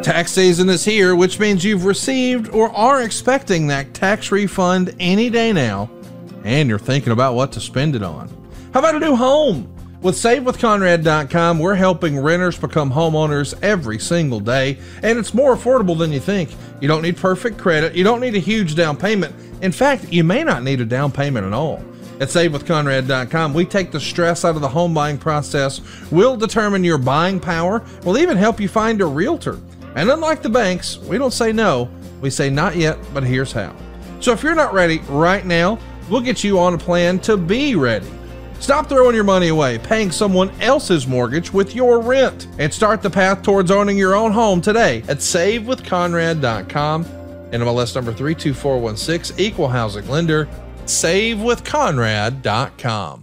Tax season is here, which means you've received or are expecting that tax refund any day now, and you're thinking about what to spend it on. How about a new home? With SaveWithConrad.com, we're helping renters become homeowners every single day, and it's more affordable than you think. You don't need perfect credit. You don't need a huge down payment. In fact, you may not need a down payment at all. At SaveWithConrad.com, we take the stress out of the home buying process. We'll determine your buying power. We'll even help you find a realtor. And unlike the banks, we don't say no. We say not yet, but here's how. So if you're not ready right now, we'll get you on a plan to be ready. Stop throwing your money away, paying someone else's mortgage with your rent, and start the path towards owning your own home today at SaveWithConrad.com. NMLS number 32416, Equal Housing Lender. SaveWithConrad.com.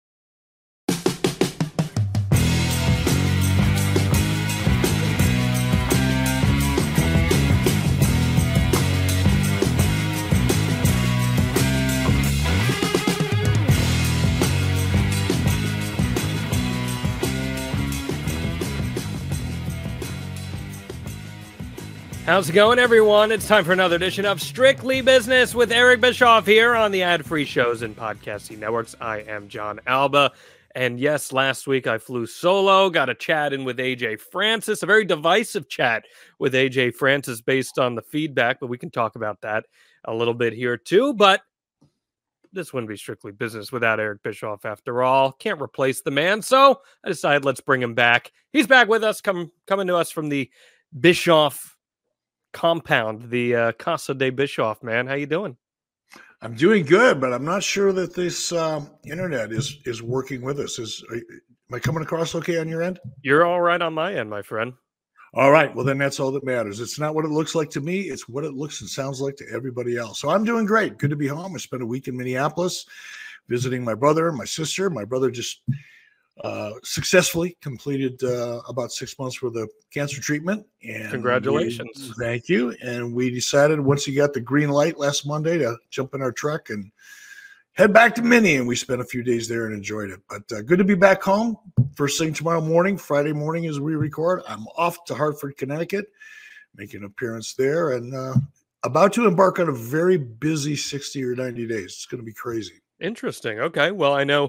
How's it going, everyone? It's time for another edition of Strictly Business with Eric Bischoff here on the ad-free shows and podcasting networks. I am John Alba. And yes, last week I flew solo, got a chat in with AJ Francis, a very divisive chat with AJ Francis based on the feedback, but we can talk about that a little bit here too. But this wouldn't be Strictly Business without Eric Bischoff after all. Can't replace the man, so I decided let's bring him back. He's back with us, coming to us from the Bischoff compound, the Casa de Bischoff. Man, how you doing? I'm doing good, but I'm not sure that this internet is working with us. Am I coming across okay on your end? You're all right on my end, my friend. All right. Well, then that's all that matters. It's not what it looks like to me. It's what it looks and sounds like to everybody else. So I'm doing great. Good to be home. I spent a week in Minneapolis visiting my brother and my sister. My brother just successfully completed about 6 months worth of cancer treatment. And congratulations. Thank you. And we decided once he got the green light last Monday to jump in our truck and head back to Minnie. And we spent a few days there and enjoyed it. But good to be back home. First thing tomorrow morning, Friday morning as we record, I'm off to Hartford, Connecticut, making an appearance there and about to embark on a very busy 60 or 90 days. It's going to be crazy. Interesting. Okay. Well, I know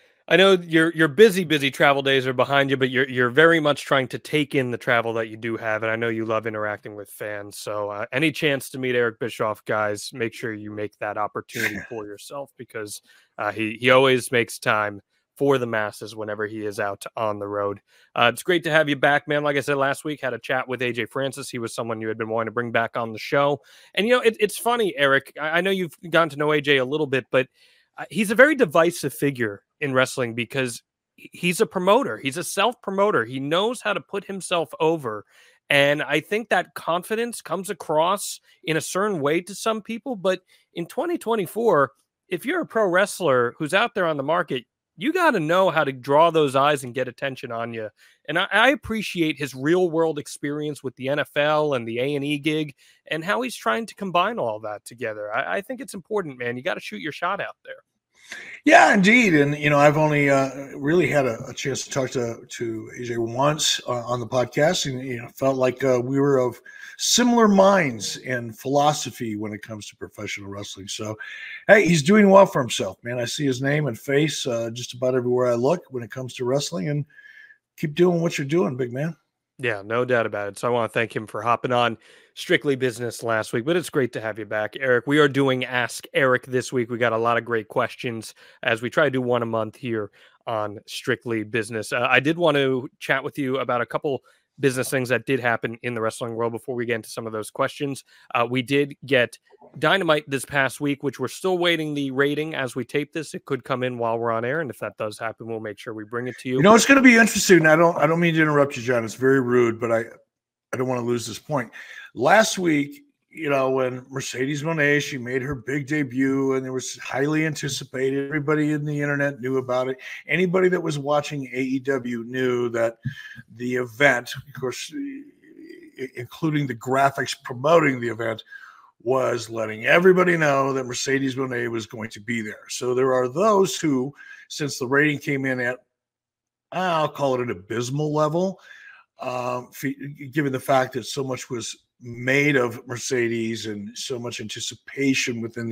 your busy travel days are behind you, but you're very much trying to take in the travel that you do have, and I know you love interacting with fans. So any chance to meet Eric Bischoff, guys, make sure you make that opportunity for yourself because he always makes time for the masses whenever he is out on the road. It's great to have you back, man. Like I said last week, had a chat with AJ Francis. He was someone you had been wanting to bring back on the show, and it's funny, Eric. I know you've gotten to know AJ a little bit, but he's a very divisive figure in wrestling because he's a promoter. He's a self-promoter. He knows how to put himself over. And I think that confidence comes across in a certain way to some people. But in 2024, if you're a pro wrestler who's out there on the market, you got to know how to draw those eyes and get attention on you. And I appreciate his real world experience with the NFL and the A&E gig and how he's trying to combine all that together. I think it's important, man. You got to shoot your shot out there. Yeah, indeed. And, I've only really had a chance to talk to AJ once on the podcast and, felt like we were of similar minds and philosophy when it comes to professional wrestling. So, hey, he's doing well for himself, man. I see his name and face just about everywhere I look when it comes to wrestling, and keep doing what you're doing, big man. Yeah, no doubt about it. So I want to thank him for hopping on Strictly Business last week, but it's great to have you back, Eric. We are doing Ask Eric this week. We got a lot of great questions as we try to do one a month here on Strictly Business. I did want to chat with you about a couple business things that did happen in the wrestling world before we get into some of those questions. We did get Dynamite this past week, which we're still waiting the rating as we tape this. It could come in while we're on air, and if that does happen, we'll make sure we bring it to you. It's going to be interesting. I don't mean to interrupt you, John. It's very rude, but I don't want to lose this point. Last week, when Mercedes Moné, she made her big debut and it was highly anticipated. Everybody in the internet knew about it. Anybody that was watching AEW knew that the event, of course, including the graphics promoting the event, was letting everybody know that Mercedes Moné was going to be there. So there are those who, since the rating came in at, I'll call it an abysmal level, given the fact that so much was made of Mercedes and so much anticipation within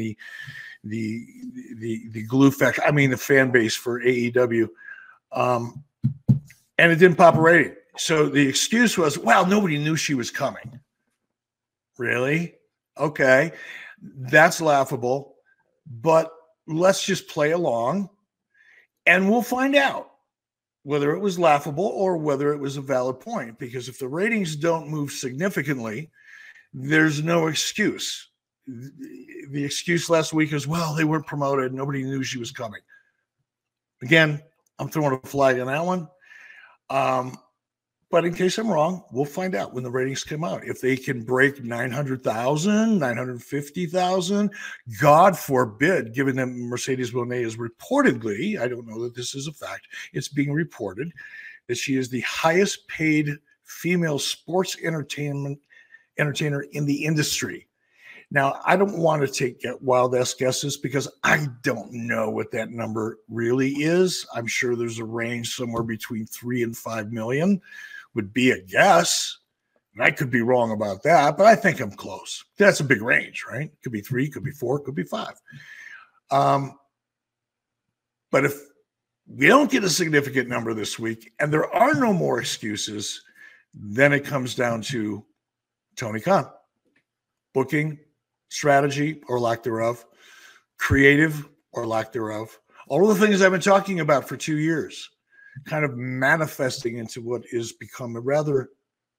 the glue factor. I mean, the fan base for AEW, and it didn't pop a rating. So the excuse was, well, nobody knew she was coming. Really? Okay. That's laughable, but let's just play along and we'll find out whether it was laughable or whether it was a valid point. Because if the ratings don't move significantly, there's no excuse. The excuse last week is, well, they weren't promoted. Nobody knew she was coming. Again, I'm throwing a flag on that one. But in case I'm wrong, we'll find out when the ratings come out. If they can break 900,000, 950,000, God forbid, given that Mercedes Moné is reportedly, I don't know that this is a fact, it's being reported that she is the highest paid female sports entertainer in the industry. Now, I don't want to take wild-ass guesses because I don't know what that number really is. I'm sure there's a range somewhere between 3 and 5 million would be a guess. And I could be wrong about that, but I think I'm close. That's a big range, right? Could be 3, could be 4, could be 5. But if we don't get a significant number this week and there are no more excuses, then it comes down to Tony Khan. Booking, strategy or lack thereof, creative or lack thereof, all of the things I've been talking about for 2 years, kind of manifesting into what is become a rather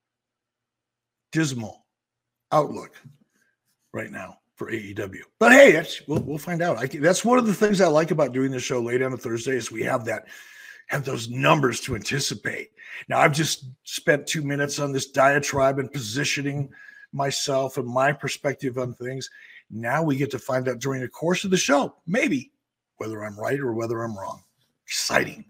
dismal outlook right now for AEW. But hey, we'll find out. That's one of the things I like about doing this show late on a Thursday is we have those numbers to anticipate. Now, I've just spent 2 minutes on this diatribe and positioning myself and my perspective on things. Now we get to find out during the course of the show, maybe, whether I'm right or whether I'm wrong. Exciting.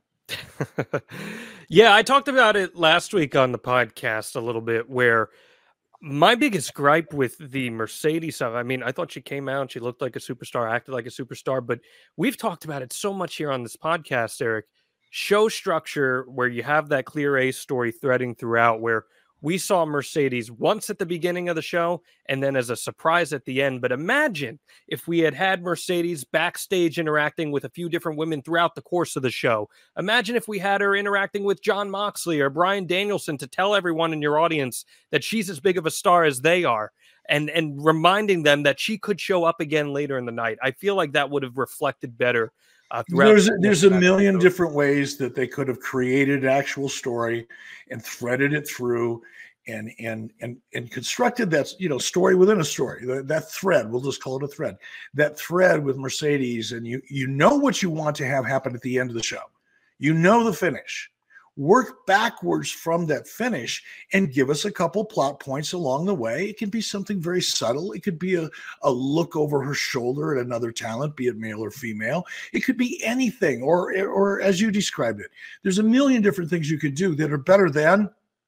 Yeah, I talked about it last week on the podcast a little bit, where my biggest gripe with the Mercedes stuff, I mean, I thought she came out, she looked like a superstar, acted like a superstar, but we've talked about it so much here on this podcast, Eric. Show structure where you have that clear A story threading throughout, where we saw Mercedes once at the beginning of the show and then as a surprise at the end. But imagine if we had Mercedes backstage interacting with a few different women throughout the course of the show. Imagine if we had her interacting with Jon Moxley or Bryan Danielson to tell everyone in your audience that she's as big of a star as they are, and reminding them that she could show up again later in the night. I feel like that would have reflected better. There's a million different ways that they could have created an actual story and threaded it through and constructed that, story within a story. That thread, we'll just call it a thread. That thread with Mercedes, and you know what you want to have happen at the end of the show. You know the finish. Work backwards from that finish and give us a couple plot points along the way. It can be something very subtle. It could be a look over her shoulder at another talent, be it male or female. It could be anything, or as you described it, there's a million different things you could do that are better than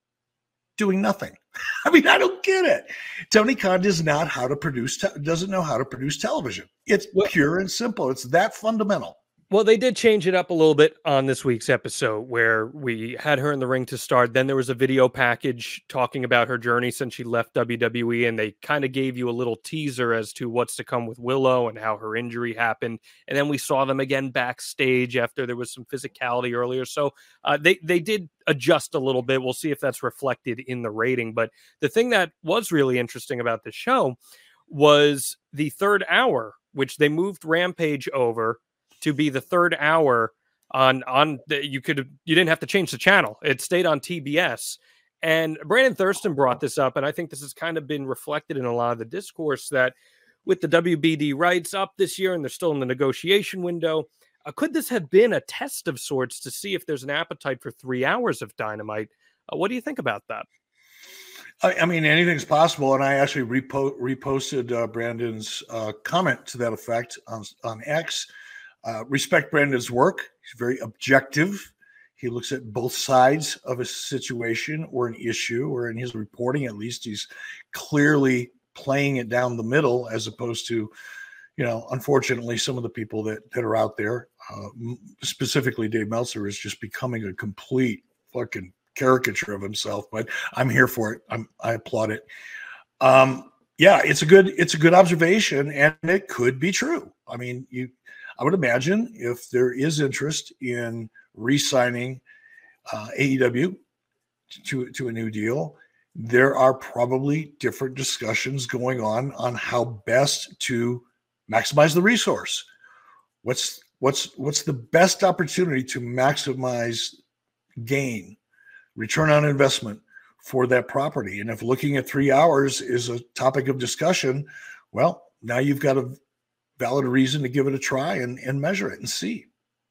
doing nothing. I mean, I don't get it. Tony Khan doesn't know how to produce television. It's pure and simple. It's that fundamental. Well, they did change it up a little bit on this week's episode, where we had her in the ring to start. Then there was a video package talking about her journey since she left WWE, and they kind of gave you a little teaser as to what's to come with Willow and how her injury happened. And then we saw them again backstage after there was some physicality earlier. So they did adjust a little bit. We'll see if that's reflected in the rating. But the thing that was really interesting about the show was the third hour, which they moved Rampage over to be the third hour on you didn't have to change the channel. It stayed on TBS. And Brandon Thurston brought this up, and I think this has kind of been reflected in a lot of the discourse that with the WBD rights up this year and they're still in the negotiation window, could this have been a test of sorts to see if there's an appetite for 3 hours of Dynamite? What do you think about that? I mean, anything's possible, and I actually reposted Brandon's comment to that effect on X. Respect Brandon's work. He's very objective. He looks at both sides of a situation or an issue, or in his reporting, at least, he's clearly playing it down the middle, as opposed to, unfortunately, some of the people that are out there, specifically Dave Meltzer, is just becoming a complete fucking caricature of himself, but I'm here for it. I applaud it. Yeah, it's a good observation, and it could be true. I mean, I would imagine if there is interest in re-signing AEW to a new deal, there are probably different discussions going on how best to maximize the resource. What's the best opportunity to maximize gain, return on investment for that property? And if looking at 3 hours is a topic of discussion, well, now you've got a valid reason to give it a try and measure it and see.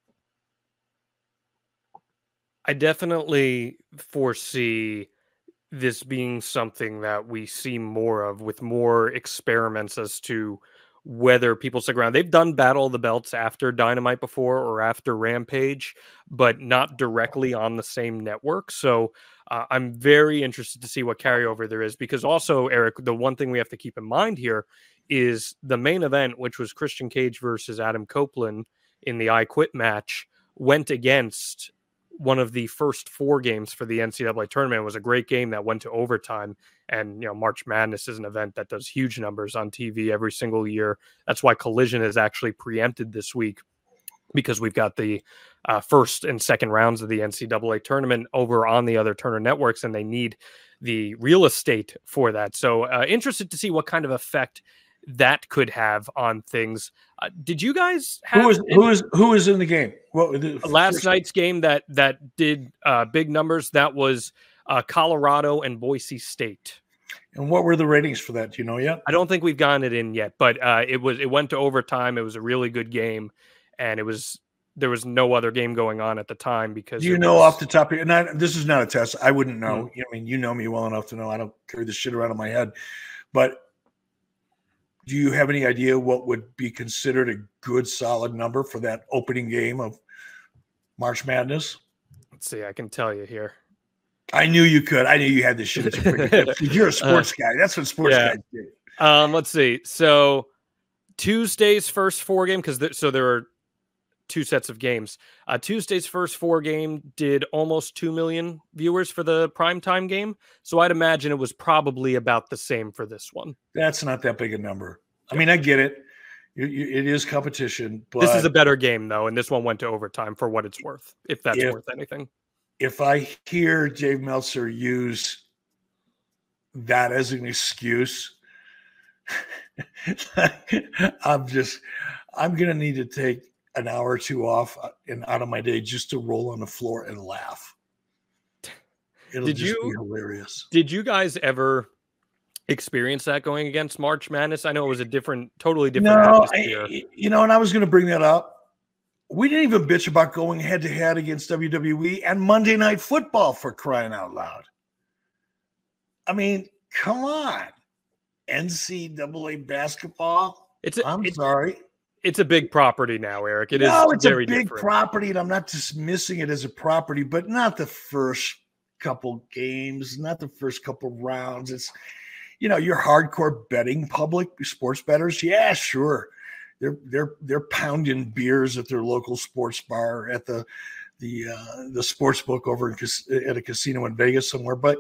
I definitely foresee this being something that we see more of, with more experiments as to whether people stick around. They've done Battle of the Belts after Dynamite before or after Rampage, but not directly on the same network. So I'm very interested to see what carryover there is, because also, Eric, the one thing we have to keep in mind here is the main event, which was Christian Cage versus Adam Copeland in the I Quit match, went against one of the first 4 games for the NCAA tournament. It was a great game that went to overtime. And, March Madness is an event that does huge numbers on TV every single year. That's why Collision is actually preempted this week, because we've got the first and second rounds of the NCAA tournament over on the other Turner networks, and they need the real estate for that. So interested to see what kind of effect that could have on things. Did you guys have who is in the game? Last night's game that did big numbers? That was Colorado and Boise State. And what were the ratings for that? Do you know yet? I don't think we've gotten it in yet, but it went to overtime. It was a really good game, and there was no other game going on at the time, because off the top of your, and this is not a test. I wouldn't know. I mean, you know me well enough to know I don't carry this shit around in my head. But do you have any idea what would be considered a good solid number for that opening game of March Madness? Let's see. I can tell you here. I knew you could. I knew you had this shit at your fingertips. You're a sports guy. That's what sports guys do. Let's see. So Tuesday's first 4 game, because there are 2 sets of games. Tuesday's first 4 game did almost 2 million viewers for the primetime game. So I'd imagine it was probably about the same for this one. That's not that big a number. I mean, I get it. It is competition. But this is a better game, though, and this one went to overtime for what it's worth, if that's worth anything. If I hear Dave Meltzer use that as an excuse, I'm going to need to take an hour or 2 off and out of my day just to roll on the floor and laugh. It'll be hilarious. Did you guys ever experience that going against March Madness? I know it was totally different atmosphere. And I was going to bring that up. We didn't even bitch about going head to head against WWE and Monday Night Football, for crying out loud. I mean, come on. NCAA basketball. Sorry. It's a big property now, Eric. It's a big property, and I'm not dismissing it as a property, but not the first couple games, not the first couple rounds. It's, your hardcore betting public, sports bettors. Yeah, sure. They're pounding beers at their local sports bar, at the sports book over at a casino in Vegas somewhere. But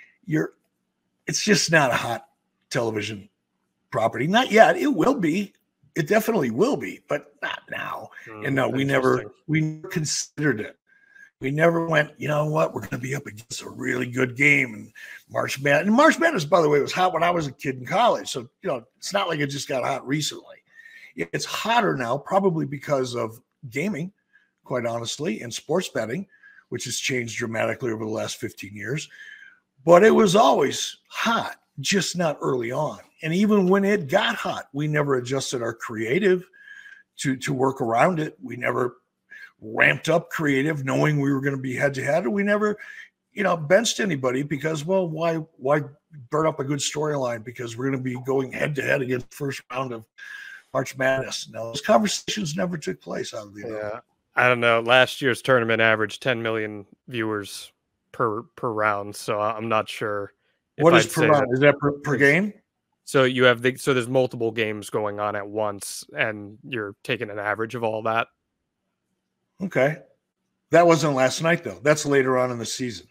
it's just not a hot television property. Not yet. It will be. It definitely will be, but not now. And no, we never considered it. We never went, you know what, we're going to be up against a really good game. And March Madness. And March Madness, by the way, was hot when I was a kid in college. So, it's not like it just got hot recently. It's hotter now, probably because of gaming, quite honestly, and sports betting, which has changed dramatically over the last 15 years. But it was always hot, just not early on. And even when it got hot, we never adjusted our creative to work around it. We never ramped up creative knowing we were going to be head to head. We never, benched anybody because, well, why burn up a good storyline because we're going to be going head to head against the first round of March Madness. Now, those conversations never took place. Yeah, I don't know. Last year's tournament averaged 10 million viewers per round, so I'm not sure. What is per round? Is that per game? So you have so there's multiple games going on at once, and you're taking an average of all that. Okay, that wasn't last night though. That's later on in the season.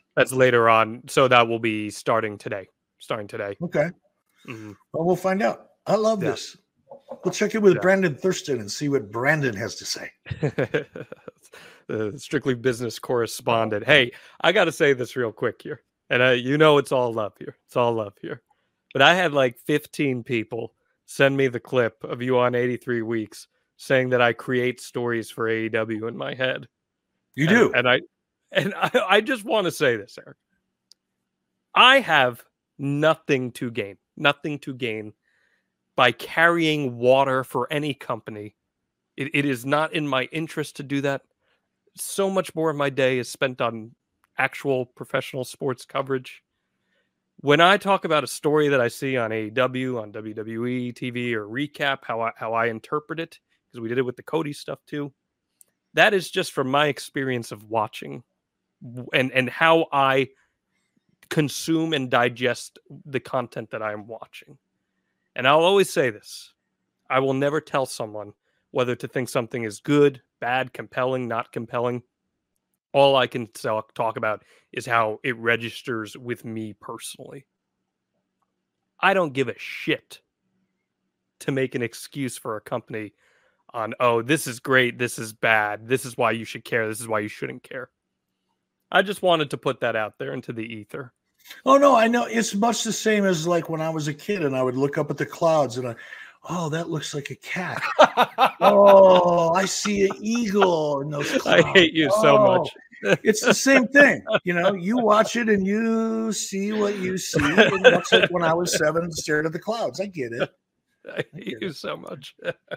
That's later on. So that will be starting today. Okay. Mhm. Well, we'll find out. I love Yeah. this. We'll check in with Yeah. Brandon Thurston and see what Brandon has to say. The strictly business correspondent. Hey, I got to say this real quick here. And it's all love here. It's all love here. But I had like 15 people send me the clip of you on 83 Weeks saying that I create stories for AEW in my head. You do. And I just want to say this, Eric. I have nothing to gain by carrying water for any company. It is not in my interest to do that. So much more of my day is spent on actual professional sports coverage. When I talk about a story that I see on AEW, on WWE TV, or recap, how I interpret it, because we did it with the Cody stuff too, that is just from my experience of watching and how I consume and digest the content that I am watching. And I'll always say this. I will never tell someone whether to think something is good, bad, compelling, not compelling. All I can talk about is how it registers with me personally. I don't give a shit to make an excuse for a company on, oh, this is great, this is bad, this is why you should care, this is why you shouldn't care. I just wanted to put that out there into the ether. Oh, no, I know. It's much the same as like when I was a kid and I would look up at the clouds and oh, that looks like a cat. Oh, I see an eagle in those clouds. I hate you so much. It's the same thing. You watch it and you see what you see. And that's like when I was 7 and stared at the clouds. I get it. I hate you so much.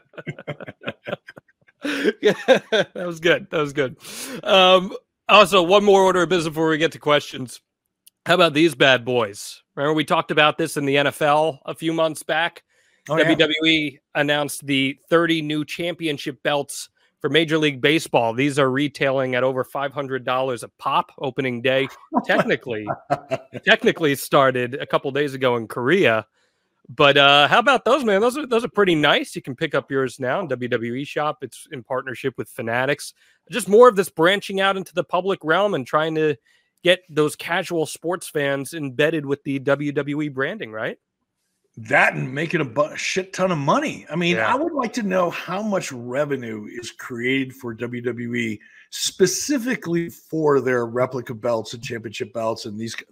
Yeah, that was good. Also, one more order of business before we get to questions. How about these bad boys? Remember we talked about this in the NFL a few months back? Oh, WWE announced the 30 new championship belts for Major League Baseball. These are retailing at over $500 a pop opening day. Technically started a couple days ago in Korea. But how about those, man? Those are pretty nice. You can pick up yours now in WWE shop. It's in partnership with Fanatics. Just more of this branching out into the public realm and trying to get those casual sports fans embedded with the WWE branding, right? That and making a shit ton of money. I mean, I would like to know how much revenue is created for WWE specifically for their replica belts and championship belts and these,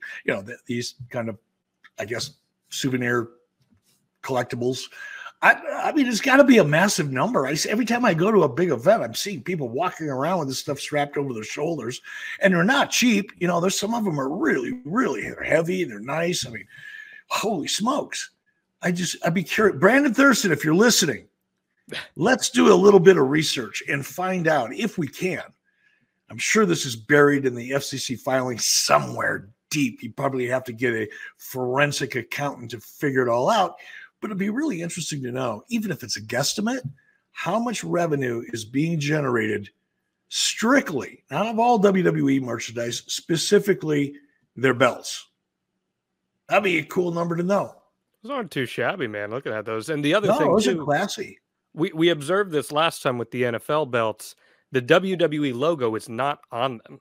these kind of, I guess, souvenir collectibles. I mean, it's got to be a massive number. Every time I go to a big event, I'm seeing people walking around with this stuff strapped over their shoulders, and they're not cheap. There's some of them are really, really heavy. They're nice. I mean, holy smokes. I'd be curious. Brandon Thurston, if you're listening, let's do a little bit of research and find out if we can. I'm sure this is buried in the FCC filing somewhere deep. You probably have to get a forensic accountant to figure it all out. But it'd be really interesting to know, even if it's a guesstimate, how much revenue is being generated strictly, not of all WWE merchandise, specifically their belts. That'd be a cool number to know. Those aren't too shabby, man. Looking at those. And the other thing, those are classy. We observed this last time with the NFL belts. The WWE logo is not on them.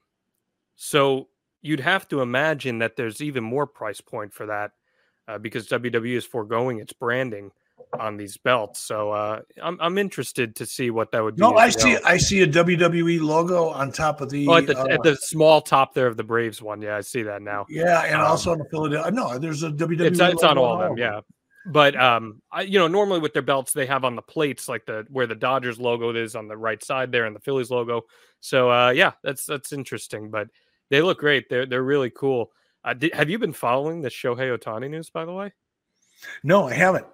So you'd have to imagine that there's even more price point for that. Because WWE is foregoing its branding on these belts, so I'm interested to see what that would be. No, I see a WWE logo on top of the at the small top there of the Braves one. Yeah, I see that now. Yeah, and also on the Philadelphia. No, there's a WWE. It's on all of them. Yeah, but normally with their belts they have on the plates like where the Dodgers logo is on the right side there and the Phillies logo. So that's interesting. But they look great. They're really cool. Have you been following the Shohei Ohtani news, by the way? No, I haven't.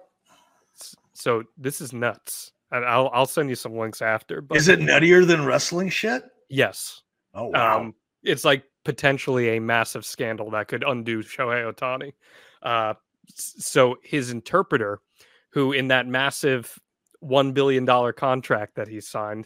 So this is nuts. And I'll send you some links after. But is it nuttier than wrestling shit? Yes. Oh, wow. It's like potentially a massive scandal that could undo Shohei Ohtani. So his interpreter, who in that massive $1 billion contract that he signed,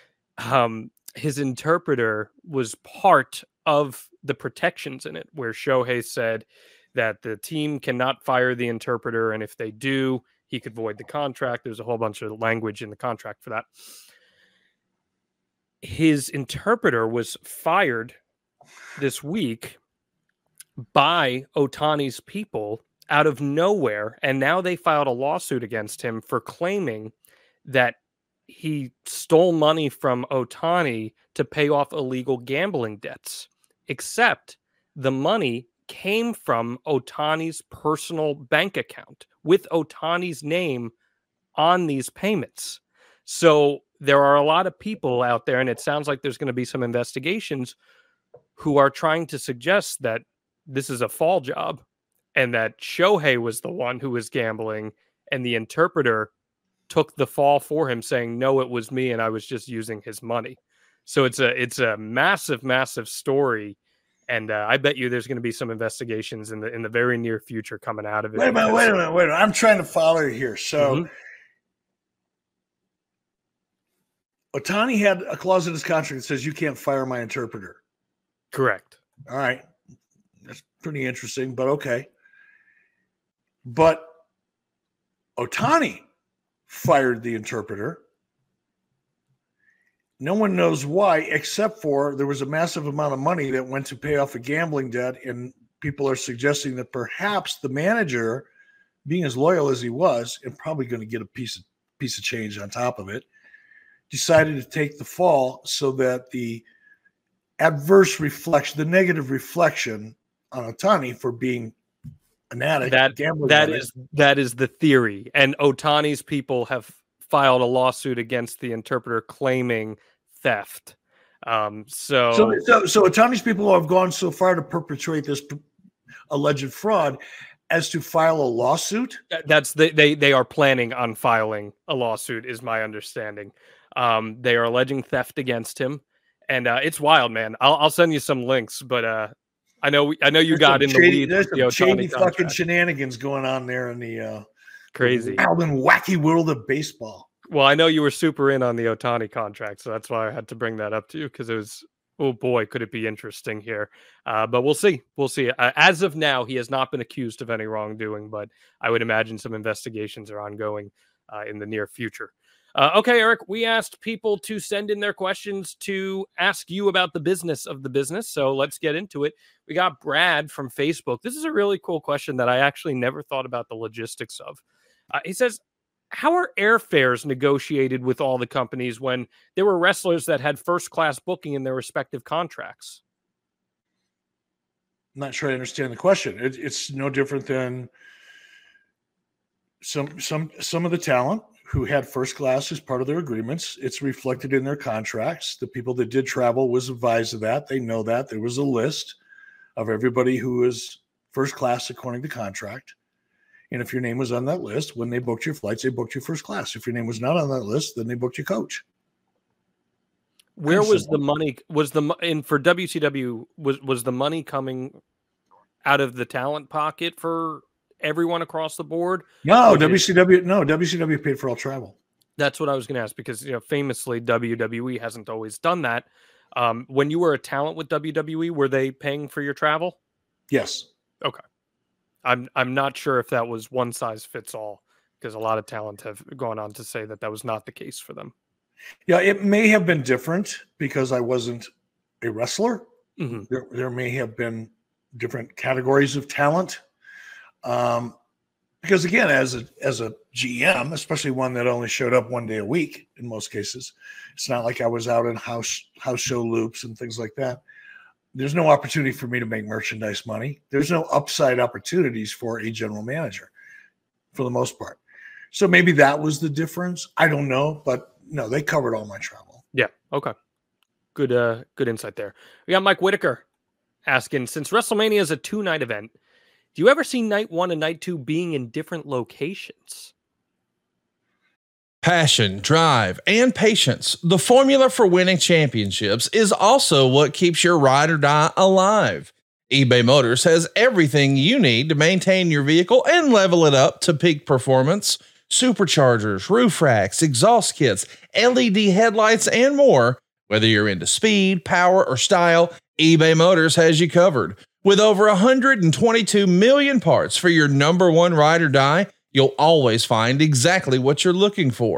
his interpreter was part of the protections in it, where Shohei said that the team cannot fire the interpreter, and if they do, he could void the contract. There's a whole bunch of language in the contract for that. His interpreter was fired this week by Ohtani's people out of nowhere, and now they filed a lawsuit against him for claiming that he stole money from Ohtani to pay off illegal gambling debts, except the money came from Ohtani's personal bank account with Ohtani's name on these payments. So there are a lot of people out there, and it sounds like there's going to be some investigations who are trying to suggest that this is a fall job and that Shohei was the one who was gambling and the interpreter took the fall for him, saying, no, it was me and I was just using his money. So it's a massive, massive story. And I bet you there's going to be some investigations in the very near future coming out of it. Wait a minute. I'm trying to follow you here. So Ohtani had a clause in his contract that says you can't fire my interpreter. Correct. All right. That's pretty interesting, but okay. But Ohtani fired the interpreter. No one knows why, except for there was a massive amount of money that went to pay off a gambling debt, and people are suggesting that perhaps the manager, being as loyal as he was, and probably going to get a piece of change on top of it, decided to take the fall so that the adverse reflection, the negative reflection on Ohtani for being an addict, that is the theory. And Ohtani's people have filed a lawsuit against the interpreter claiming theft. So Ohtani's people have gone so far to perpetrate this alleged fraud as to file a lawsuit. They are planning on filing a lawsuit, is my understanding. They are alleging theft against him, and it's wild, man. I'll send you some links, but I know you got in the weeds. There's some shady fucking shenanigans going on there in the crazy wild and wacky world of baseball. Well, I know you were super in on the Ohtani contract, so that's why I had to bring that up to you, because it was, oh boy, could it be interesting here. But we'll see. We'll see. As of now, he has not been accused of any wrongdoing, but I would imagine some investigations are ongoing in the near future. Okay, Eric, we asked people to send in their questions to ask you about the business of the business. So let's get into it. We got Brad from Facebook. This is a really cool question that I actually never thought about the logistics of. He says, how are airfares negotiated with all the companies when there were wrestlers that had first-class booking in their respective contracts? I'm not sure I understand the question. It's no different than some of the talent who had first class as part of their agreements. It's reflected in their contracts. The people that did travel was advised of that. They know that. There was a list of everybody who was first class according to contract. And if your name was on that list, when they booked your flights, they booked you first class. If your name was not on that list, then they booked you coach. Where was the money? For WCW, was the money coming out of the talent pocket for everyone across the board? No, WCW paid for all travel. That's what I was going to ask, because famously WWE hasn't always done that. When you were a talent with WWE, were they paying for your travel? Yes. Okay. I'm not sure if that was one size fits all, because a lot of talent have gone on to say that was not the case for them. Yeah, it may have been different because I wasn't a wrestler. Mm-hmm. There may have been different categories of talent. Because again, as a GM, especially one that only showed up one day a week in most cases, it's not like I was out in house show loops and things like that. There's no opportunity for me to make merchandise money. There's no upside opportunities for a general manager for the most part. So maybe that was the difference. I don't know, but no, they covered all my travel. Yeah. Okay. Good insight there. We got Mike Whitaker asking, since WrestleMania is a 2-night event, do you ever see night 1 and night 2 being in different locations? Passion, drive, and patience. The formula for winning championships is also what keeps your ride or die alive. eBay Motors has everything you need to maintain your vehicle and level it up to peak performance. Superchargers, roof racks, exhaust kits, LED headlights, and more. Whether you're into speed, power, or style, eBay Motors has you covered. With over 122 million parts for your number one ride or die, you'll always find exactly what you're looking for.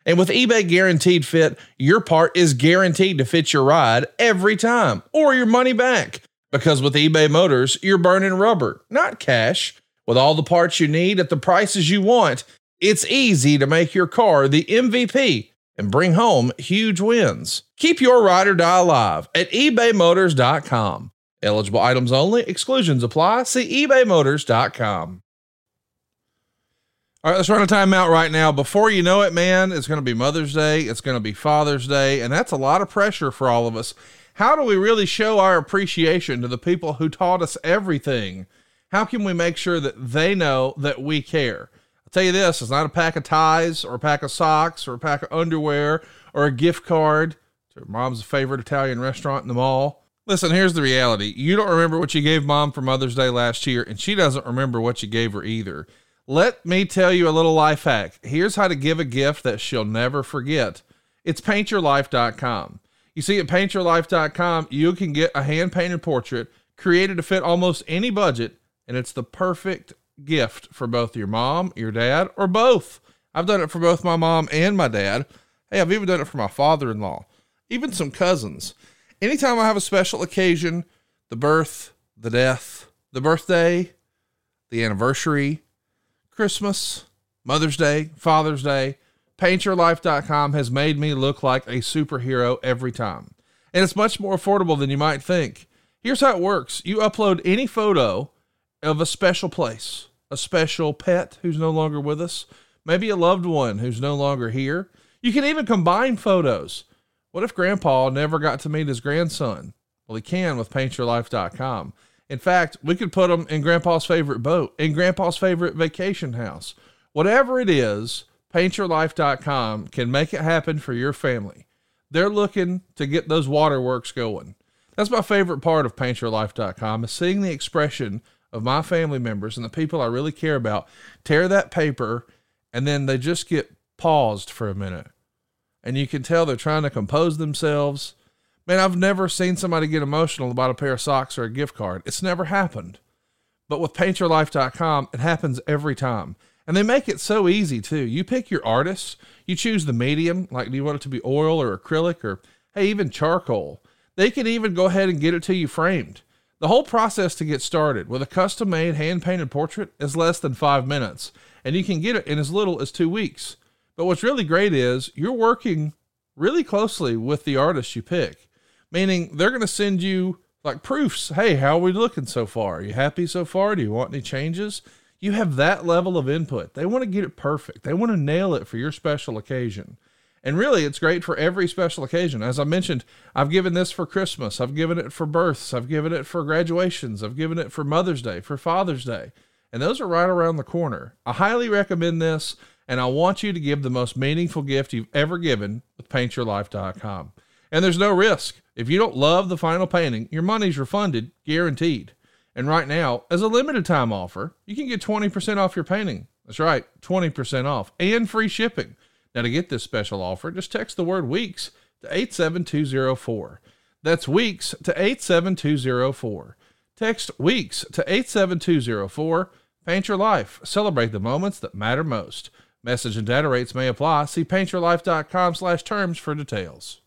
And with eBay Guaranteed Fit, your part is guaranteed to fit your ride every time or your money back. Because with eBay Motors, you're burning rubber, not cash. With all the parts you need at the prices you want, it's easy to make your car the MVP and bring home huge wins. Keep your ride or die alive at ebaymotors.com. Eligible items only. Exclusions apply. See ebaymotors.com. All right, let's run a timeout right now. Before you know it, man, it's going to be Mother's Day. It's going to be Father's Day, and that's a lot of pressure for all of us. How do we really show our appreciation to the people who taught us everything? How can we make sure that they know that we care? I'll tell you this, it's not a pack of ties or a pack of socks or a pack of underwear or a gift card to mom's favorite Italian restaurant in the mall. Listen, here's the reality. You don't remember what you gave mom for Mother's Day last year, and she doesn't remember what you gave her either. Let me tell you a little life hack. Here's how to give a gift that she'll never forget. It's paintyourlife.com. You see, at paintyourlife.com, you can get a hand-painted portrait created to fit almost any budget, and it's the perfect gift for both your mom, your dad, or both. I've done it for both my mom and my dad. Hey, I've even done it for my father-in-law, even some cousins. Anytime I have a special occasion, the birth, the death, the birthday, the anniversary, Christmas, Mother's Day, Father's Day, paintyourlife.com has made me look like a superhero every time. And it's much more affordable than you might think. Here's how it works. You upload any photo of a special place, a special pet who's no longer with us, maybe a loved one who's no longer here. You can even combine photos. What if Grandpa never got to meet his grandson? Well, he can with paintyourlife.com. In fact, we could put them in Grandpa's favorite boat, in Grandpa's favorite vacation house. Whatever it is, paintyourlife.com can make it happen for your family. They're looking to get those waterworks going. That's my favorite part of paintyourlife.com, is seeing the expression of my family members and the people I really care about tear that paper, and then they just get paused for a minute. And you can tell they're trying to compose themselves. Man, I've never seen somebody get emotional about a pair of socks or a gift card. It's never happened. But with paintyourlife.com, it happens every time. And they make it so easy too. You pick your artist, you choose the medium, like do you want it to be oil or acrylic or, hey, even charcoal. They can even go ahead and get it to you framed. The whole process to get started with a custom-made hand-painted portrait is less than 5 minutes, and you can get it in as little as 2 weeks. But what's really great is you're working really closely with the artist you pick, meaning they're going to send you like proofs. Hey, how are we looking so far? Are you happy so far? Do you want any changes? You have that level of input. They want to get it perfect. They want to nail it for your special occasion. And really, it's great for every special occasion. As I mentioned, I've given this for Christmas. I've given it for births. I've given it for graduations. I've given it for Mother's Day, for Father's Day. And those are right around the corner. I highly recommend this, and I want you to give the most meaningful gift you've ever given with paintyourlife.com. And there's no risk. If you don't love the final painting, your money's refunded, guaranteed. And right now, as a limited time offer, you can get 20% off your painting. That's right, 20% off and free shipping. Now, to get this special offer, just text the word WEEKS to 87204. That's WEEKS to 87204. Text WEEKS to 87204. Paint your life. Celebrate the moments that matter most. Message and data rates may apply. See paintyourlife.com/terms for details.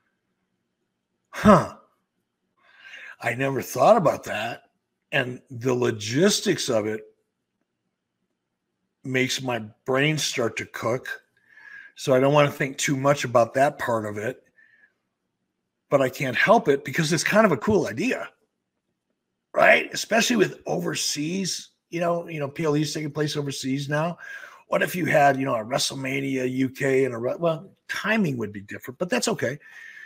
I never thought about that. And the logistics of it makes my brain start to cook. So I don't want to think too much about that part of it, but I can't help it because it's kind of a cool idea, right? Especially with overseas, PLE's taking place overseas now. What if you had, a WrestleMania UK and timing would be different, but that's okay.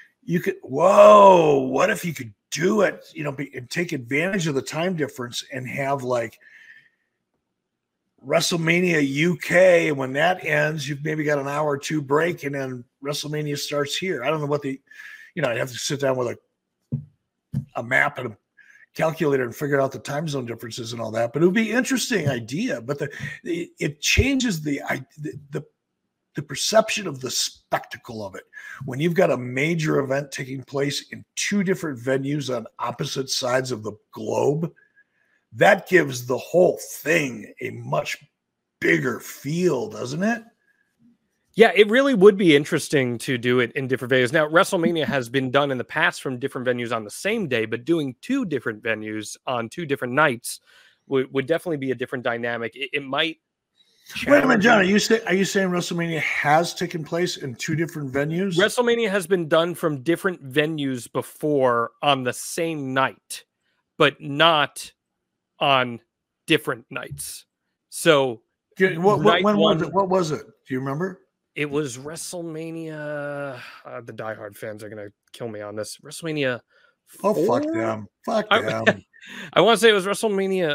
What if you could do it, and take advantage of the time difference and have like WrestleMania UK, and when that ends, you've maybe got an hour or two break, and then WrestleMania starts here. I don't know what you have to sit down with a map and a calculator and figure out the time zone differences and all that. But it would be an interesting idea. But it changes the perception of the spectacle of it. When you've got a major event taking place in two different venues on opposite sides of the globe, that gives the whole thing a much bigger feel, doesn't it? Yeah, it really would be interesting to do it in different venues. Now, WrestleMania has been done in the past from different venues on the same day, but doing two different venues on two different nights would definitely be a different dynamic. It might. Wait a minute, John. Are you saying WrestleMania has taken place in two different venues? WrestleMania has been done from different venues before on the same night, but not on different nights. So, when was it? What was it? Do you remember? It was WrestleMania. The diehard fans are going to kill me on this. WrestleMania. Oh, fuck them. Fuck them. I want to say it was WrestleMania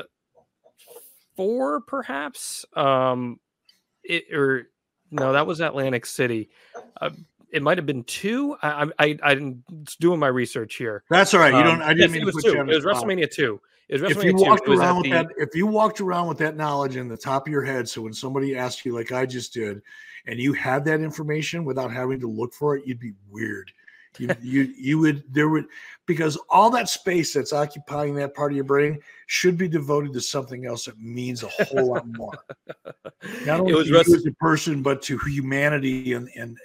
4, perhaps. No, that was Atlantic City. It might have been 2. I'm doing my research here. That's all right. You don't. I didn't mean to put you on the spot. It was WrestleMania 2. If you walked around with that knowledge in the top of your head, so when somebody asked you, like I just did, and you had that information without having to look for it, you'd be weird. You would because all that space that's occupying that part of your brain should be devoted to something else that means a whole lot more. Not only to you as a person, but to humanity and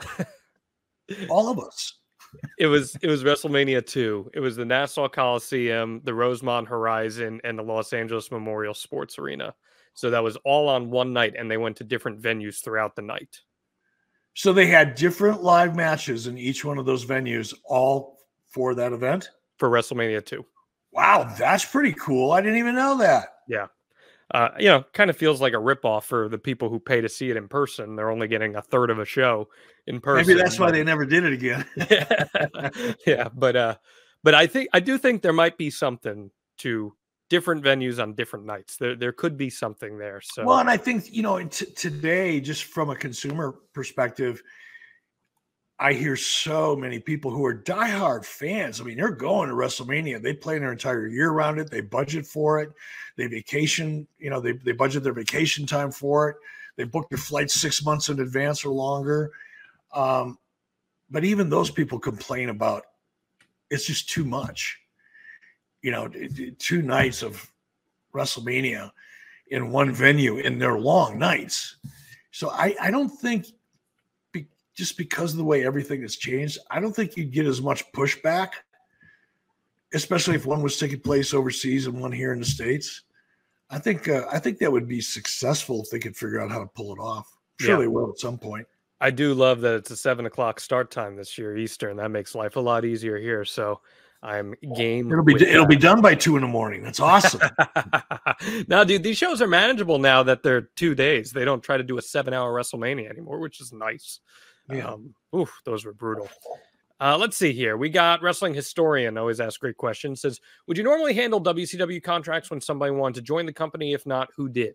all of us. It was WrestleMania 2. It was the Nassau Coliseum, the Rosemont Horizon, and the Los Angeles Memorial Sports Arena. So that was all on one night, and they went to different venues throughout the night. So they had different live matches in each one of those venues, all for that event? For WrestleMania 2. Wow, that's pretty cool. I didn't even know that. Yeah. Kind of feels like a ripoff for the people who pay to see it in person. They're only getting a third of a show in person. Maybe that's why they never did it again. Yeah, but I do think there might be something to different venues on different nights. There could be something there. So well, and I think today, just from a consumer perspective, I hear so many people who are diehard fans. I mean, they're going to WrestleMania. They plan their entire year around it. They budget for it. They vacation. They budget their vacation time for it. They book their flights 6 months in advance or longer. But even those people complain about it's just too much. 2 nights of WrestleMania in one venue in their long nights. So I don't think, just because of the way everything has changed, I don't think you'd get as much pushback, especially if one was taking place overseas and one here in the States. I think that would be successful if they could figure out how to pull it off. Sure, they will at some point. I do love that it's a 7:00 start time this year, Eastern. That makes life a lot easier here. So I'm game. It'll be done by 2 a.m. That's awesome. Now, dude, these shows are manageable now that they're 2 days. They don't try to do a 7-hour WrestleMania anymore, which is nice. Yeah. Those were brutal. Let's see here. We got Wrestling Historian, always asks great questions. Says, would you normally handle WCW contracts when somebody wanted to join the company? If not, who did?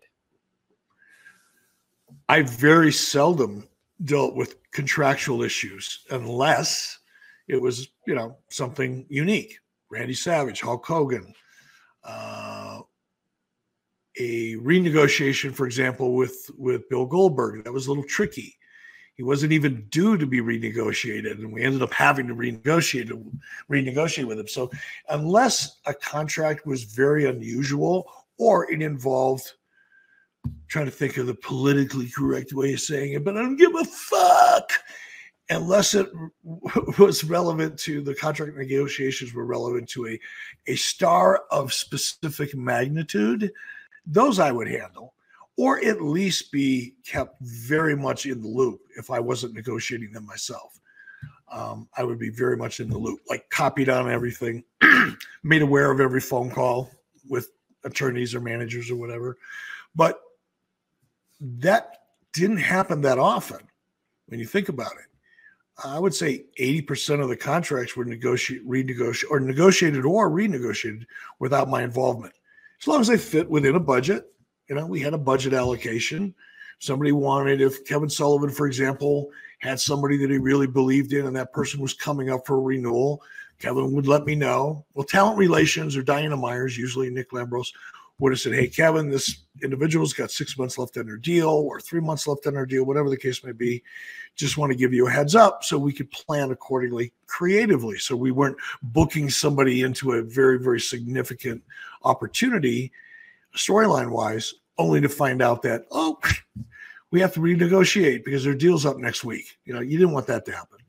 I very seldom dealt with contractual issues unless it was, something unique. Randy Savage, Hulk Hogan, a renegotiation, for example, with Bill Goldberg. That was a little tricky. He wasn't even due to be renegotiated, and we ended up having to renegotiate with him. So unless a contract was very unusual or it involved, trying to think of the politically correct way of saying it, but I don't give a fuck, unless it was relevant to the contract negotiations were relevant to a star of specific magnitude, those I would handle. Or at least be kept very much in the loop if I wasn't negotiating them myself. I would be very much in the loop, like copied on everything, made aware of every phone call with attorneys or managers or whatever. But that didn't happen that often when you think about it. I would say 80% of the contracts were negotiated or renegotiated without my involvement, as long as they fit within a budget. We had a budget allocation. Somebody wanted, if Kevin Sullivan, for example, had somebody that he really believed in and that person was coming up for a renewal, Kevin would let me know. Well, Talent Relations or Diana Myers, usually Nick Lambros, would have said, hey, Kevin, this individual's got 6 months left on their deal or 3 months left on their deal, whatever the case may be. Just want to give you a heads up so we could plan accordingly creatively. So we weren't booking somebody into a very, very significant opportunity storyline wise, only to find out that, we have to renegotiate because their deal's up next week. You know, you didn't want that to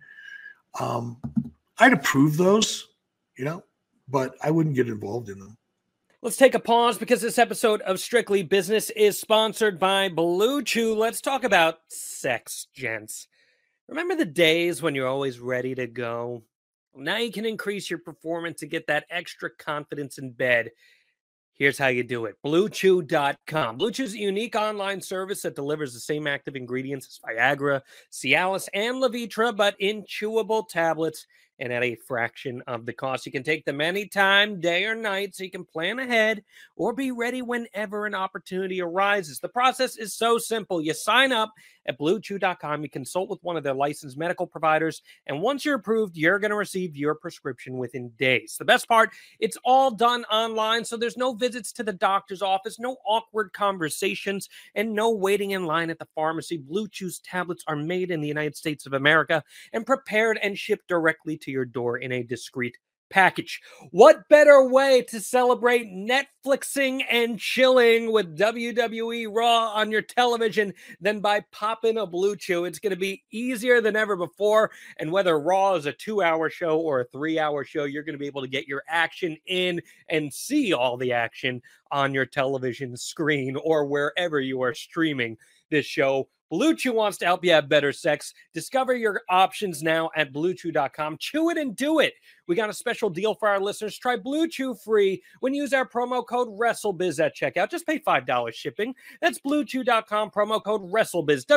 happen. I'd approve those, you know, but I wouldn't get involved in them. Let's take a pause because this episode of Strictly Business is sponsored by Blue Chew. Let's talk about sex, gents. Remember the days when you're always ready to go? Now you can increase your performance and get that extra confidence in bed. Here's how you do it. BlueChew.com. Blue Chew is a unique online service that delivers the same active ingredients as Viagra, Cialis, and Levitra, but in chewable tablets and at a fraction of the cost. You can take them anytime, day or night, so you can plan ahead or be ready whenever an opportunity arises. The process is so simple. You sign up at BlueChew.com. You consult with one of their licensed medical providers, and once you're approved, you're going to receive your prescription within days. The best part, it's all done online, so there's no visits to the doctor's office, no awkward conversations, and no waiting in line at the pharmacy. Blue Chew's tablets are made in the United States of America and prepared and shipped directly to your door in a discreet package. What better way to celebrate Netflixing and chilling with WWE Raw on your television than by popping a Blue Chew? It's going to be easier than ever before. And whether Raw is a 2-hour show or a 3-hour show, you're going to be able to get your action in and see all the action on your television screen or wherever you are streaming this show. Blue Chew wants to help you have better sex. Discover your options now at BlueChew.com. Chew it and do it. We got a special deal for our listeners. Try Blue Chew free when you use our promo code WrestleBiz at checkout. Just pay $5 shipping. That's BlueChew.com, promo code WrestleBiz,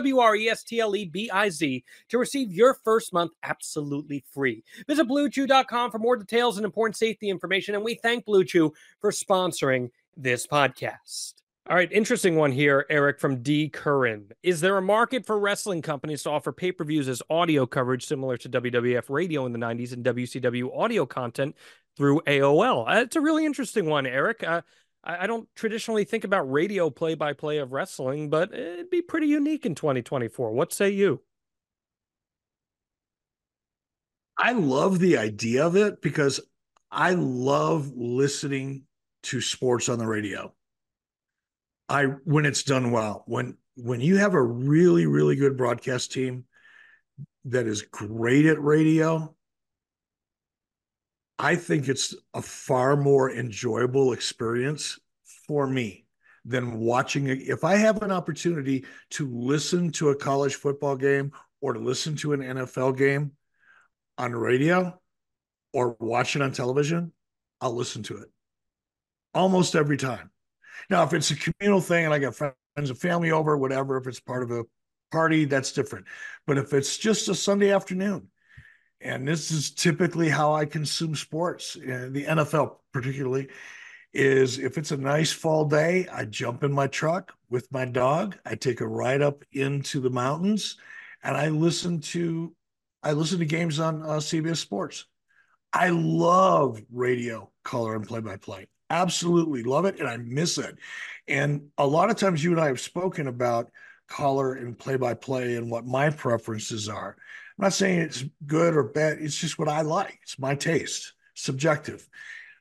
WrestleBiz, to receive your first month absolutely free. Visit BlueChew.com for more details and important safety information. And we thank Blue Chew for sponsoring this podcast. All right, interesting one here, Eric, from D. Curran. Is there a market for wrestling companies to offer pay-per-views as audio coverage similar to WWF radio in the 90s and WCW audio content through AOL? It's a really interesting one, Eric. I don't traditionally think about radio play-by-play of wrestling, but it'd be pretty unique in 2024. What say you? I love the idea of it because I love listening to sports on the radio. When it's done well, when you have a really, really good broadcast team that is great at radio, I think it's a far more enjoyable experience for me than watching it. If I have an opportunity to listen to a college football game or to listen to an NFL game on radio or watch it on television, I'll listen to it almost every time. Now, if it's a communal thing and I got friends and family over, whatever, if it's part of a party, that's different. But if it's just a Sunday afternoon, and this is typically how I consume sports, the NFL particularly, is if it's a nice fall day, I jump in my truck with my dog, I take a ride up into the mountains, and I listen to games on CBS Sports. I love radio color and play-by-play. Absolutely love it, and I miss it. And a lot of times you and I have spoken about color and play-by-play and what my preferences are. I'm not saying it's good or bad. It's just what I like. It's my taste, subjective.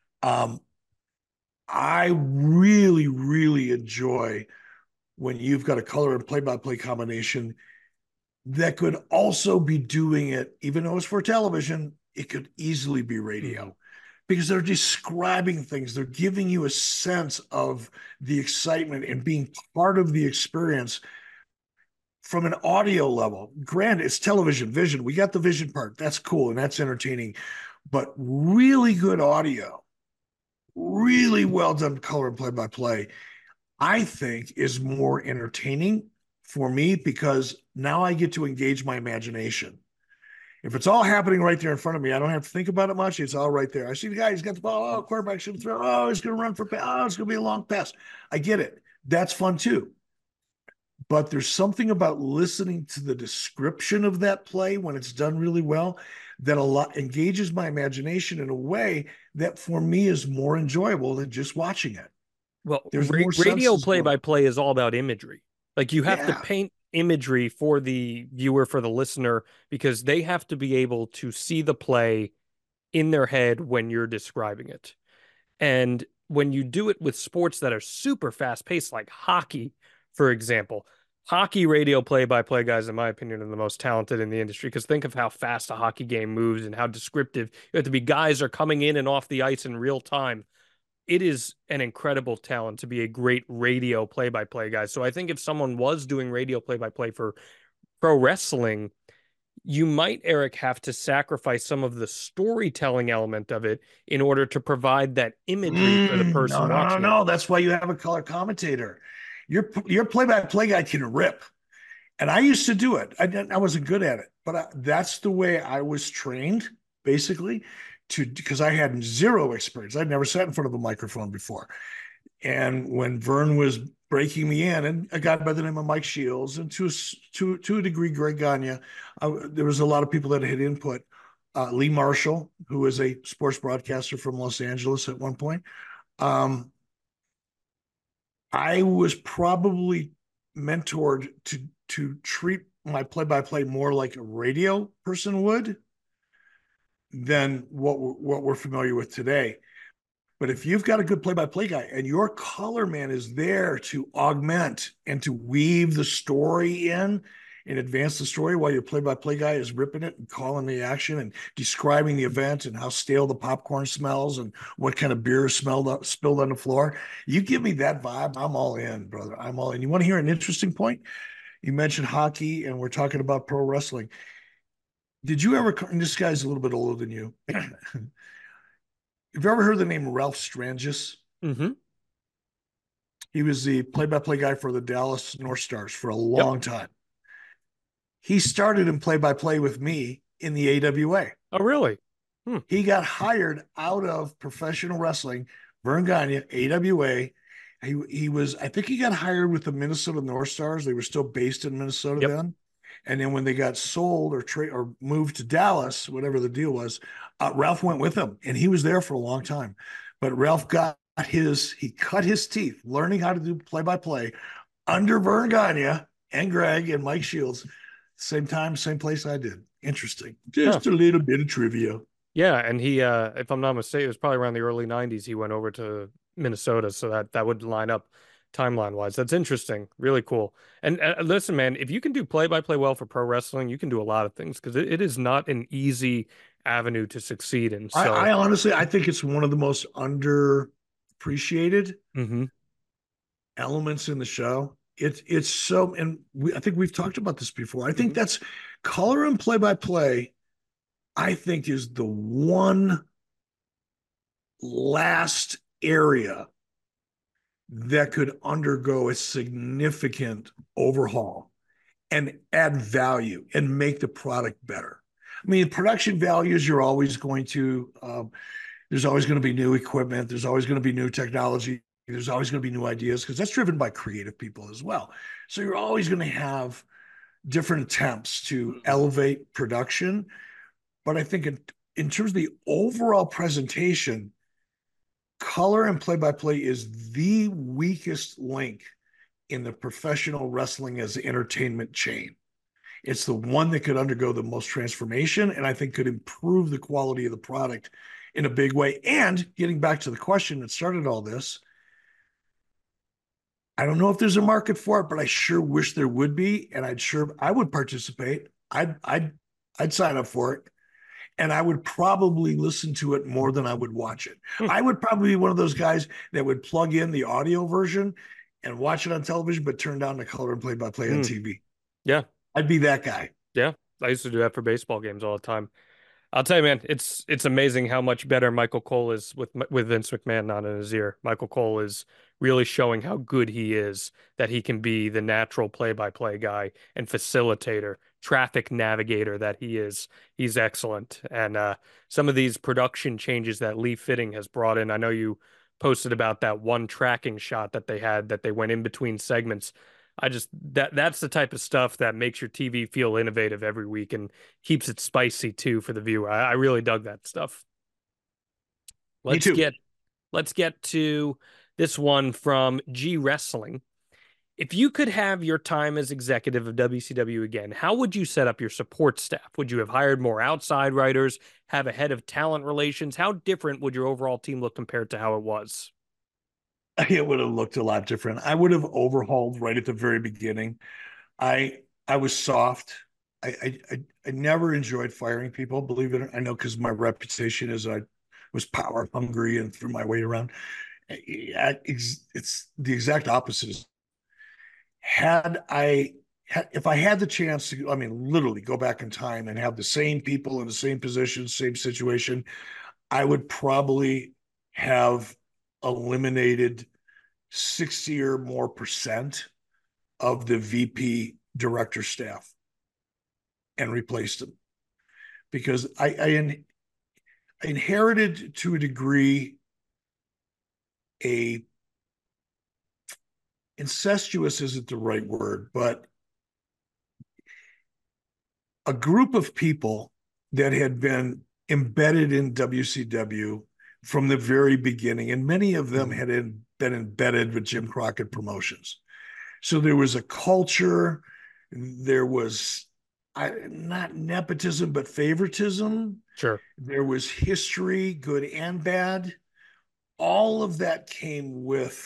I really, really enjoy when you've got a color and play-by-play combination that could also be doing it, even though it's for television, it could easily be radio. Because they're describing things. They're giving you a sense of the excitement and being part of the experience from an audio level. Granted, it's television, vision. We got the vision part. That's cool and that's entertaining. But really good audio, really well done color and play-by-play, I think is more entertaining for me because now I get to engage my imagination. If it's all happening right there in front of me, I don't have to think about it much. It's all right there. I see the guy, he's got the ball. Oh, quarterback should throw. Oh, he's going to run for pass. Oh, it's going to be a long pass. I get it. That's fun too. But there's something about listening to the description of that play when it's done really well that engages my imagination in a way that for me is more enjoyable than just watching it. Well, radio play-by-play is all about imagery. Like you have to paint imagery for the viewer, for the listener, because they have to be able to see the play in their head when you're describing it. And when you do it with sports that are super fast paced, like hockey, for example, Hockey radio play-by-play guys, in my opinion, are the most talented in the industry because think of how fast a hockey game moves and how descriptive you have to be. Guys are coming in and off the ice in real time. It is an incredible talent to be a great radio play-by-play guy. So I think if someone was doing radio play-by-play for pro wrestling, you might, Eric, have to sacrifice some of the storytelling element of it in order to provide that imagery for the person watching it. No. That's why you have a color commentator. Your play-by-play guy can rip. And I used to do it. I wasn't good at it, but that's the way I was trained, basically, because I had zero experience. I'd never sat in front of a microphone before. And when Vern was breaking me in, and a guy by the name of Mike Shields, and to a degree, Greg Gagne, there was a lot of people that had input. Lee Marshall, who was a sports broadcaster from Los Angeles at one point. I was probably mentored to treat my play-by-play more like a radio person would than what we're familiar with today. But if you've got a good play-by-play guy and your color man is there to augment and to weave the story in and advance the story while your play-by-play guy is ripping it and calling the action and describing the event and how stale the popcorn smells and what kind of beer is spilled on the floor, you give me that vibe, I'm all in, brother. I'm all in. You want to hear an interesting point? You mentioned hockey, and we're talking about pro wrestling. Did you ever, and this guy's a little bit older than you, have you ever heard the name Ralph Strangis? Mm-hmm. He was the play-by-play guy for the Dallas North Stars for a long time. He started in play-by-play with me in the AWA. Oh, really? He got hired out of professional wrestling, Vern Gagne, AWA. He was, I think he got hired with the Minnesota North Stars. They were still based in Minnesota then. And then when they got sold or moved to Dallas, whatever the deal was, Ralph went with them, and he was there for a long time. But Ralph he cut his teeth learning how to do play-by-play under Vern Gagne and Greg and Mike Shields. Same time, same place I did. Interesting. Just a little bit of trivia. Yeah, and he, if I'm not mistaken, it was probably around the early 90s he went over to Minnesota, so that would line up timeline-wise. That's interesting. Really cool. And listen, man, if you can do play-by-play well for pro wrestling, you can do a lot of things because it is not an easy avenue to succeed in. So I honestly, I think it's one of the most underappreciated elements in the show. It's so, and I think we've talked about this before. I think that's color and play-by-play, I think, is the one last area that could undergo a significant overhaul and add value and make the product better. I mean, production values, you're always going to, there's always going to be new equipment. There's always going to be new technology. There's always going to be new ideas because that's driven by creative people as well. So you're always going to have different attempts to elevate production. But I think in terms of the overall presentation, color and play-by-play is the weakest link in the professional wrestling as entertainment chain. It's the one that could undergo the most transformation and I think could improve the quality of the product in a big way. And getting back to the question that started all this, I don't know if there's a market for it, but I sure wish there would be. And I would participate. I'd sign up for it. And I would probably listen to it more than I would watch it. I would probably be one of those guys that would plug in the audio version and watch it on television, but turn down the color and play-by-play on TV. Yeah. I'd be that guy. Yeah. I used to do that for baseball games all the time. I'll tell you, man, it's amazing how much better Michael Cole is with Vince McMahon not in his ear. Michael Cole is really showing how good he is, that he can be the natural play-by-play guy and facilitator, traffic navigator that he is. He's excellent. And some of these production changes that Lee Fitting has brought in, I know you posted about that one tracking shot that they had that they went in between segments. That's the type of stuff that makes your TV feel innovative every week and keeps it spicy too for the viewer. I really dug that stuff. Let's get to this one from G Wrestling. If you could have your time as executive of WCW again, how would you set up your support staff? Would you have hired more outside writers, have a head of talent relations? How different would your overall team look compared to how it was? It would have looked a lot different. I would have overhauled right at the very beginning. I was soft. I never enjoyed firing people, believe it or not. I know, because my reputation is I was power hungry and threw my weight around. It's the exact opposite. If I had the chance to, I mean, literally go back in time and have the same people in the same position, same situation, I would probably have eliminated 60 or more percent of the VP director staff and replaced them, because I inherited, to a degree, a incestuous isn't the right word, but a group of people that had been embedded in WCW from the very beginning, and many of them had been embedded with Jim Crockett Promotions. So there was a culture, there was not nepotism, but favoritism. Sure. There was history, good and bad. All of that came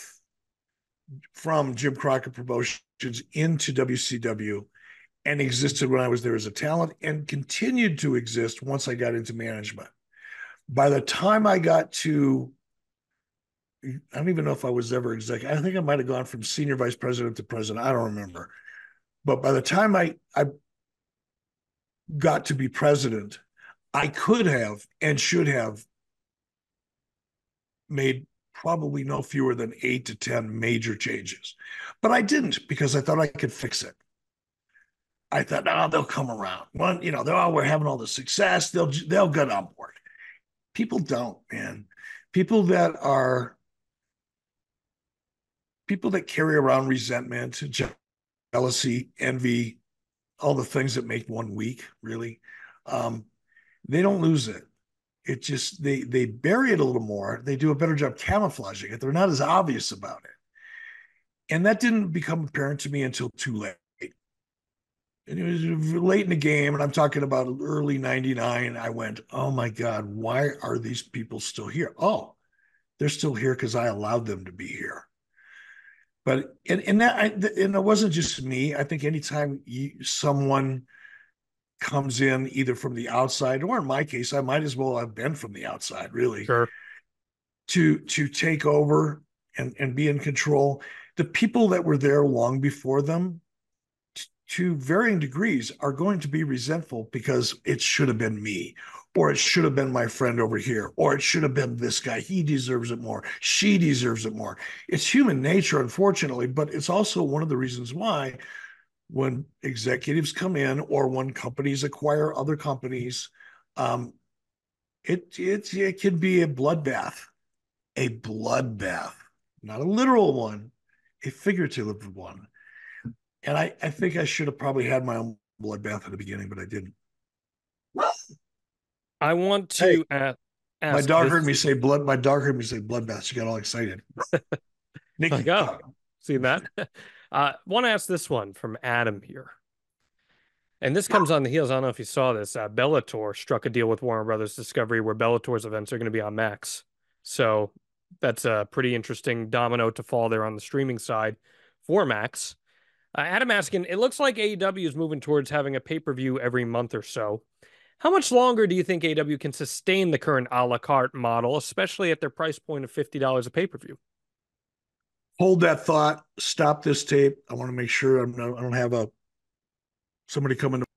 from Jim Crockett Promotions into WCW, and existed when I was there as a talent, and continued to exist once I got into management. By the time I got to, I don't even know if I was ever executive. I think I might have gone from senior vice president to president. I don't remember. But by the time I got to be president, I could have and should have made probably no fewer than 8 to 10 major changes. But I didn't, because I thought I could fix it. I thought, oh, they'll come around. Well, we're having all the success. They'll get on board. People don't, man. People that carry around resentment, jealousy, envy, all the things that make one weak, really, they don't lose it. It just, they bury it a little more. They do a better job camouflaging it. They're not as obvious about it. And that didn't become apparent to me until too late. And it was late in the game, and I'm talking about early 99. I went, oh my God, why are these people still here? Oh, they're still here because I allowed them to be here. But and it wasn't just me. I think anytime someone comes in, either from the outside, or in my case, I might as well have been from the outside, really, Sure, to take over and be in control. The people that were there long before them, to varying degrees, are going to be resentful, because it should have been me, or it should have been my friend over here, or it should have been this guy. He deserves it more. She deserves it more. It's human nature, unfortunately, but it's also one of the reasons why, when executives come in, or when companies acquire other companies, it can be a bloodbath, not a literal one, a figurative one. And I think I should have probably had my own bloodbath at the beginning, but I didn't. I want to ask. My dog heard me say bloodbath. She got all excited. Nikki, see that? Want to ask this one from Adam here. And this comes on the heels, I don't know if you saw this, Bellator struck a deal with Warner Brothers Discovery where Bellator's events are going to be on Max. So that's a pretty interesting domino to fall there on the streaming side for Max. Adam asking, it looks like AEW is moving towards having a pay-per-view every month or so. How much longer do you think AEW can sustain the current a la carte model, especially at their price point of $50 a pay-per-view? Hold that thought. Stop this tape. I want to make sure I don't have somebody coming to.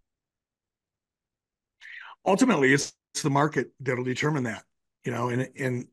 Ultimately, it's the market that'll determine that, and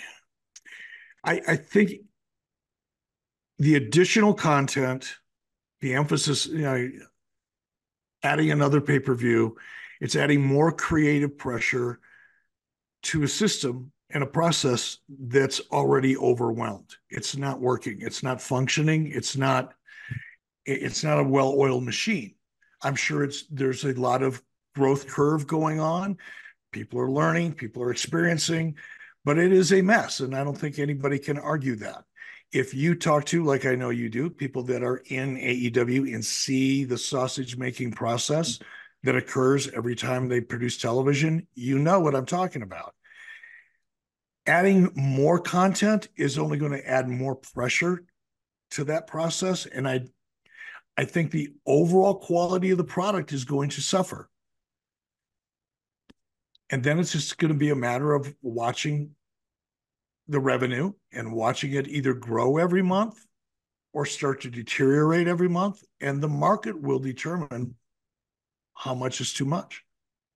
I think the additional content, the emphasis, adding another pay-per-view, it's adding more creative pressure to a system and a process that's already overwhelmed. It's not working. It's not functioning. It's not a well-oiled machine. I'm sure there's a lot of growth curve going on. People are learning, people are experiencing, but it is a mess. And I don't think anybody can argue that. If you talk to, like I know you do, people that are in AEW and see the sausage making process that occurs every time they produce television, you know what I'm talking about. Adding more content is only going to add more pressure to that process. And I think the overall quality of the product is going to suffer. And then it's just going to be a matter of watching the revenue and watching it either grow every month or start to deteriorate every month. And the market will determine how much is too much.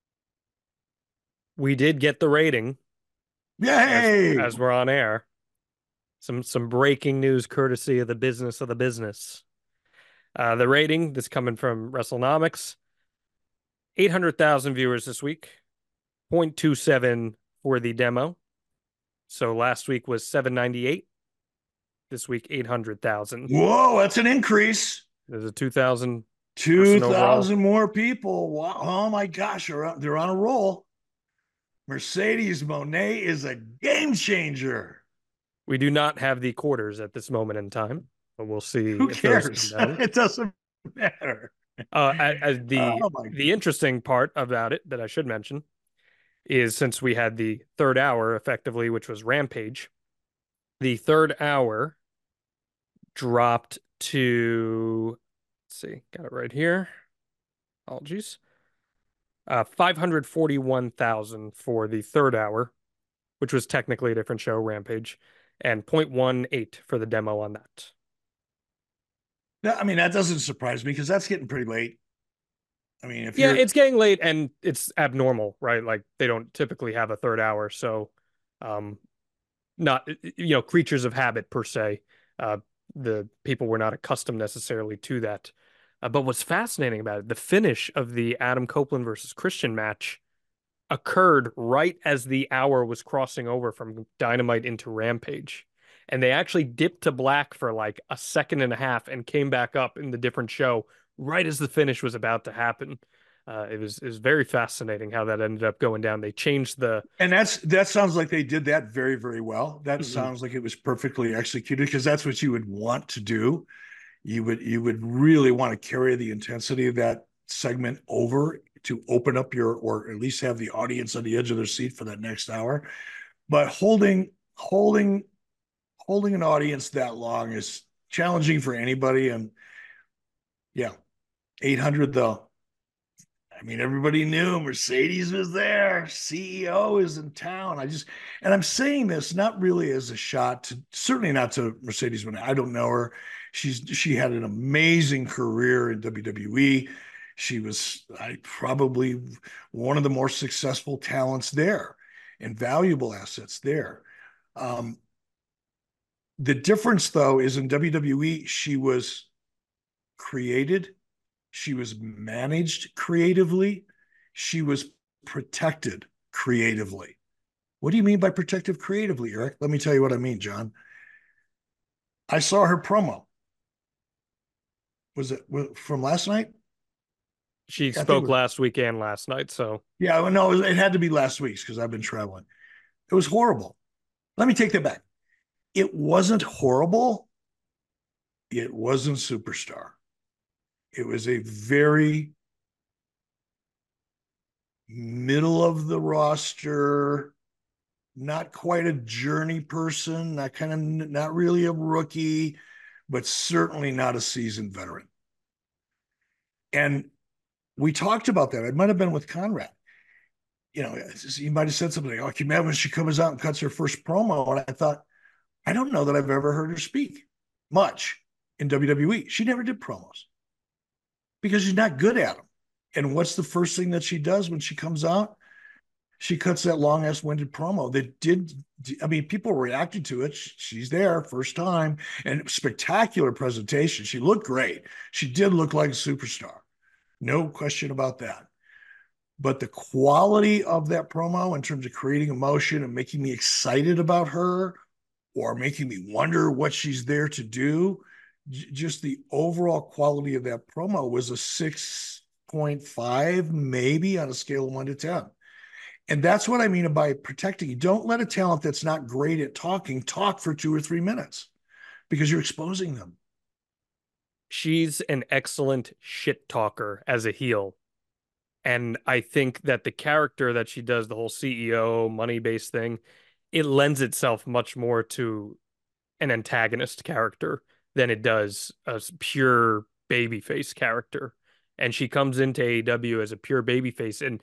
We did get the rating Yay! as we're on air. Some breaking news courtesy of the business of the business. The rating, this coming from WrestleNomics, 800,000 viewers this week, 0.27 for the demo. So last week was 798. This week, 800,000. Whoa, that's an increase. There's a 2,000. 2,000 more people. Wow. Oh my gosh, they're on a roll. Mercedes Moné is a game changer. We do not have the quarters at this moment in time, but we'll see. Who cares? It doesn't matter. The interesting part about it that I should mention is, since we had the third hour effectively, which was Rampage, the third hour dropped to, let's see, got it right here. Apologies. 541,000 for the third hour, which was technically a different show, Rampage, and 0.18 for the demo on that. I mean, that doesn't surprise me because that's getting pretty late. I mean, it's getting late and it's abnormal, right? Like, they don't typically have a third hour, so not, creatures of habit per se. The people were not accustomed necessarily to that. But what's fascinating about it, the finish of the Adam Copeland versus Christian match occurred right as the hour was crossing over from Dynamite into Rampage. And they actually dipped to black for like a second and a half and came back up in the different show right as the finish was about to happen. It was very fascinating how that ended up going down. They changed and that sounds like they did that very, very well. That sounds like it was perfectly executed, because that's what you would want to do. You would really want to carry the intensity of that segment over to open up or at least have the audience on the edge of their seat for that next hour. But holding an audience that long is challenging for anybody. And yeah, 800 though. I mean, everybody knew Mercedes was there. CEO is in town. And I'm saying this not really as a shot to, certainly not to Mercedes Moné. I don't know her. She had an amazing career in WWE. She was probably one of the more successful talents there and valuable assets there. The difference, though, is in WWE, she was created. She was managed creatively. She was protected creatively. What do you mean by protective creatively, Eric? Let me tell you what I mean, John. I saw her promo. Was it from last night? She spoke last week and last night, so. Yeah, well, no, it had to be last week's because I've been traveling. It was horrible. Let me take that back. It wasn't horrible. It wasn't Superstar. It was a very middle of the roster, not quite a journey person, not really a rookie, but certainly not a seasoned veteran. And we talked about that. It might have been with Conrad. You might have said something like, "Oh, can you imagine when she comes out and cuts her first promo?" And I thought, I don't know that I've ever heard her speak much in WWE. She never did promos because she's not good at them. And what's the first thing that she does when she comes out? She cuts that long ass winded promo people reacted to it. She's there first time and spectacular presentation. She looked great. She did look like a superstar. No question about that. But the quality of that promo in terms of creating emotion and making me excited about her or making me wonder what she's there to do, just the overall quality of that promo was a 6.5, maybe, on a scale of 1 to 10. And that's what I mean by protecting. You don't let a talent that's not great at talking talk for 2 or 3 minutes, because you're exposing them. She's an excellent shit talker as a heel. And I think that the character that she does, the whole CEO money-based thing, it lends itself much more to an antagonist character than it does a pure babyface character, and she comes into AEW as a pure babyface. And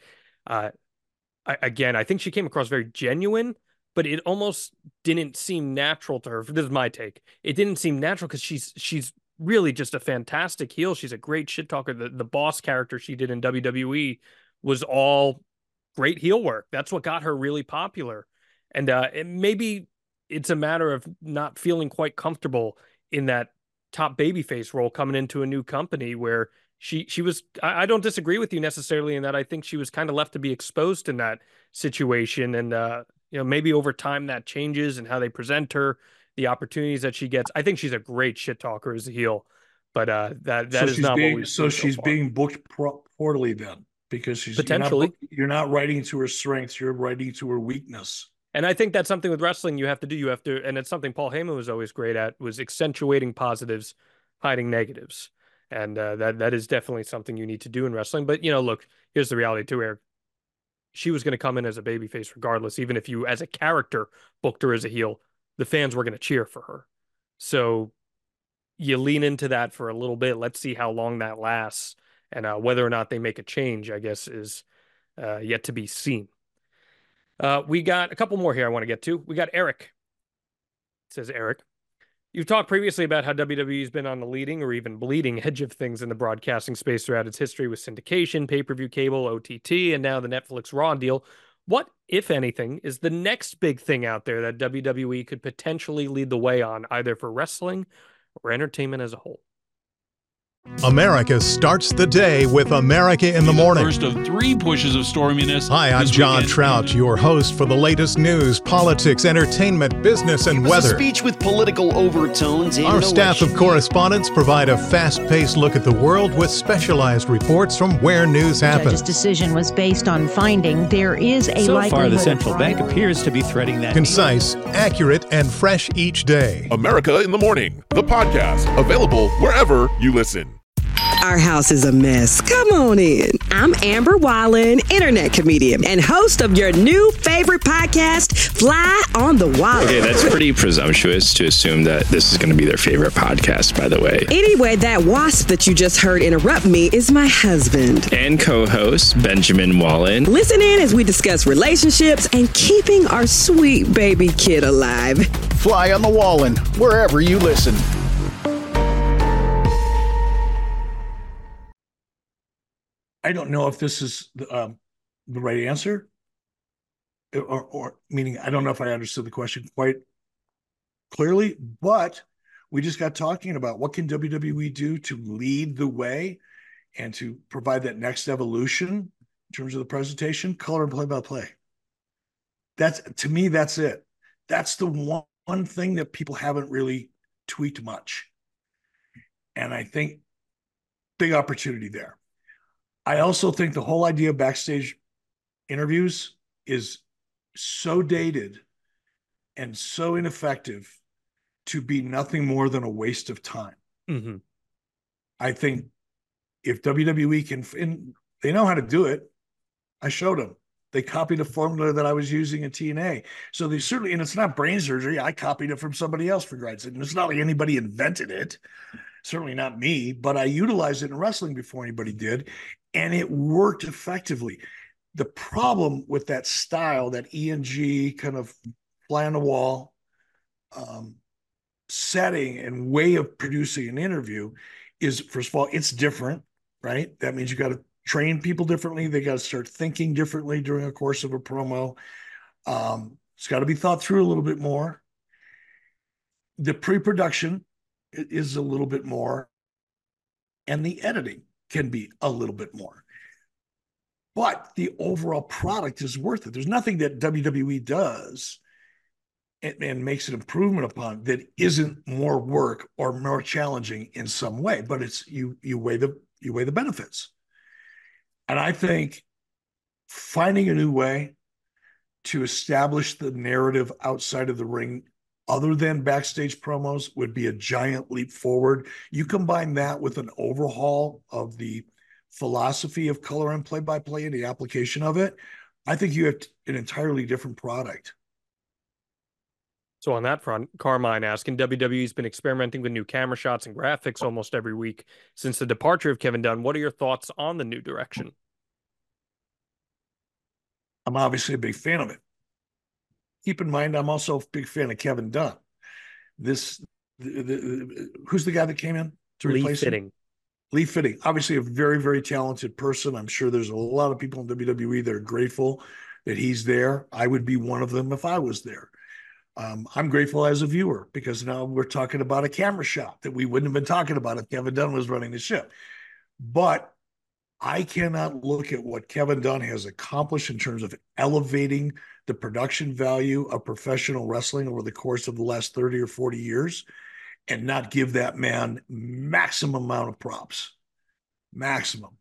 I think she came across very genuine, but it almost didn't seem natural to her. This is my take. It didn't seem natural because she's really just a fantastic heel. She's a great shit talker. The boss character she did in WWE was all great heel work. That's what got her really popular. And maybe it's a matter of not feeling quite comfortable in that top babyface role coming into a new company where she was. I don't disagree with you necessarily in that. I think she was kind of left to be exposed in that situation. And maybe over time that changes and how they present her, the opportunities that she gets. I think she's a great shit talker as a heel, but that is not what we've seen so far. Being booked poorly then, because potentially you're not writing to her strengths, you're writing to her weakness. And I think that's something with wrestling you have to do. And it's something Paul Heyman was always great at, was accentuating positives, hiding negatives. And that is definitely something you need to do in wrestling. But, look, here's the reality too, Eric. She was going to come in as a babyface regardless. Even if you, as a character, booked her as a heel, the fans were going to cheer for her. So you lean into that for a little bit. Let's see how long that lasts. And whether or not they make a change, I guess, is yet to be seen. We got a couple more here I want to get to. We got Eric. It says, Eric, you've talked previously about how WWE's been on the leading or even bleeding edge of things in the broadcasting space throughout its history with syndication, pay-per-view cable, OTT, and now the Netflix Raw deal. What, if anything, is the next big thing out there that WWE could potentially lead the way on, either for wrestling or entertainment as a whole? America starts the day with America in the Morning. First of 3 pushes of storminess. Hi, I'm John Trout, your host for the latest news, politics, entertainment, business, and weather. A speech with political overtones. Our staff of correspondents provide a fast-paced look at the world with specialized reports from where news happens. The judge's decision was based on finding there is a so far, the central bank appears to be threading that. Concise, accurate, and fresh each day. America in the Morning, the podcast, available wherever you listen. Our house is a mess. Come on in. I'm Amber Wallen, internet comedian and host of your new favorite podcast, Fly on the Wall. Okay, that's pretty presumptuous to assume that this is going to be their favorite podcast, by the way. Anyway, that wasp that you just heard interrupt me is my husband. And co-host, Benjamin Wallen. Listen in as we discuss relationships and keeping our sweet baby kid alive. Fly on the Wallen, wherever you listen. I don't know if this is the right answer, or meaning I don't know if I understood the question quite clearly, but we just got talking about what can WWE do to lead the way and to provide that next evolution in terms of the presentation, color and play-by-play. That's, to me, that's it. That's the one thing that people haven't really tweaked much. And I think big opportunity there. I also think the whole idea of backstage interviews is so dated and so ineffective to be nothing more than a waste of time. Mm-hmm. I think if WWE can, and they know how to do it. I showed them. They copied a formula that I was using in TNA. So they certainly, and it's not brain surgery. I copied it from somebody else, for God's sake. And it's not like anybody invented it. Certainly not me, but I utilized it in wrestling before anybody did. And it worked effectively. The problem with that style, that ENG kind of fly on the wall setting and way of producing an interview is, first of all, it's different, right? That means you got to train people differently. They got to start thinking differently during the course of a promo. It's got to be thought through a little bit more. The pre-production is a little bit more, and the editing can be a little bit more. But the overall product is worth it. There's nothing that WWE does and makes an improvement upon that isn't more work or more challenging in some way. But it's you weigh the benefits. And I think finding a new way to establish the narrative outside of the ring, other than backstage promos, would be a giant leap forward. You combine that with an overhaul of the philosophy of color and play-by-play and the application of it, I think you have an entirely different product. So on that front, Carmine asking, WWE's been experimenting with new camera shots and graphics almost every week since the departure of Kevin Dunn. What are your thoughts on the new direction? I'm obviously a big fan of it. Keep in mind, I'm also a big fan of Kevin Dunn. Who's the guy that came in to replace him? Lee Fitting, obviously a very, very talented person. I'm sure there's a lot of people in WWE that are grateful that he's there. I would be one of them if I was there. I'm grateful as a viewer because now we're talking about a camera shot that we wouldn't have been talking about if Kevin Dunn was running the ship. But I cannot look at what Kevin Dunn has accomplished in terms of elevating the production value of professional wrestling over the course of the last 30 or 40 years and not give that man maximum amount of props. Maximum.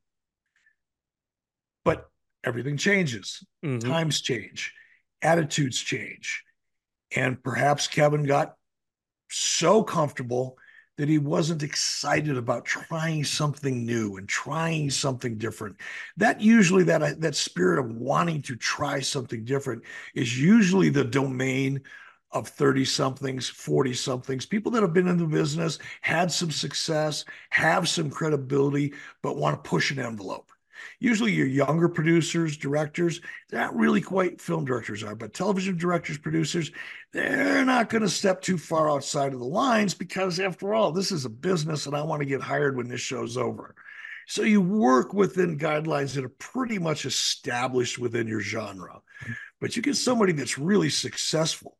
But everything changes. Mm-hmm. Times change. Attitudes change. And perhaps Kevin got so comfortable that he wasn't excited about trying something new and trying something different. That usually, that spirit of wanting to try something different is usually the domain of 30-somethings, 40-somethings, people that have been in the business, had some success, have some credibility, but want to push an envelope. Usually your younger producers, directors, they're not really quite film directors are, but television directors, producers, they're not going to step too far outside of the lines because after all, this is a business and I want to get hired when this show's over. So you work within guidelines that are pretty much established within your genre. But you get somebody that's really successful,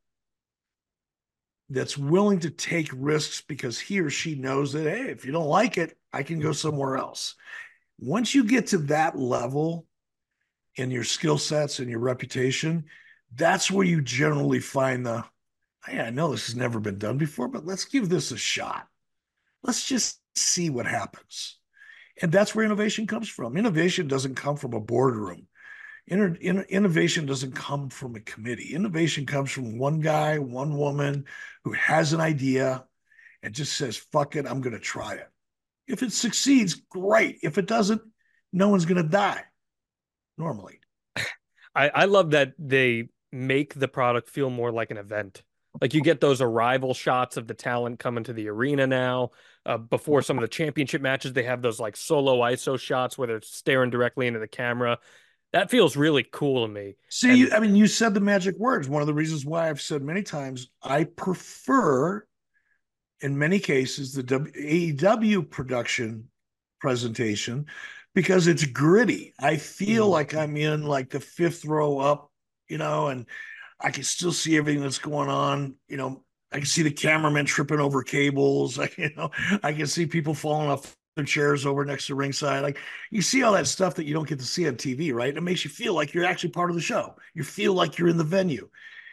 that's willing to take risks because he or she knows that, hey, if you don't like it, I can go somewhere else. Once you get to that level in your skill sets and your reputation, that's where you generally find hey, I know this has never been done before, but let's give this a shot. Let's just see what happens. And that's where innovation comes from. Innovation doesn't come from a boardroom. Innovation doesn't come from a committee. Innovation comes from one guy, one woman who has an idea and just says, fuck it, I'm going to try it. If it succeeds, great. If it doesn't, no one's going to die normally. I love that they make the product feel more like an event. Like you get those arrival shots of the talent coming to the arena now. Before some of the championship matches, they have those like solo ISO shots where they're staring directly into the camera. That feels really cool to me. See, I mean, you said the magic words. One of the reasons why I've said many times, I prefer, in many cases, the AEW production presentation because it's gritty. I feel like I'm in like the fifth row up, and I can still see everything that's going on. I can see the cameraman tripping over cables. I can see people falling off their chairs over next to ringside. Like you see all that stuff that you don't get to see on TV, right? It makes you feel like you're actually part of the show. You feel like you're in the venue.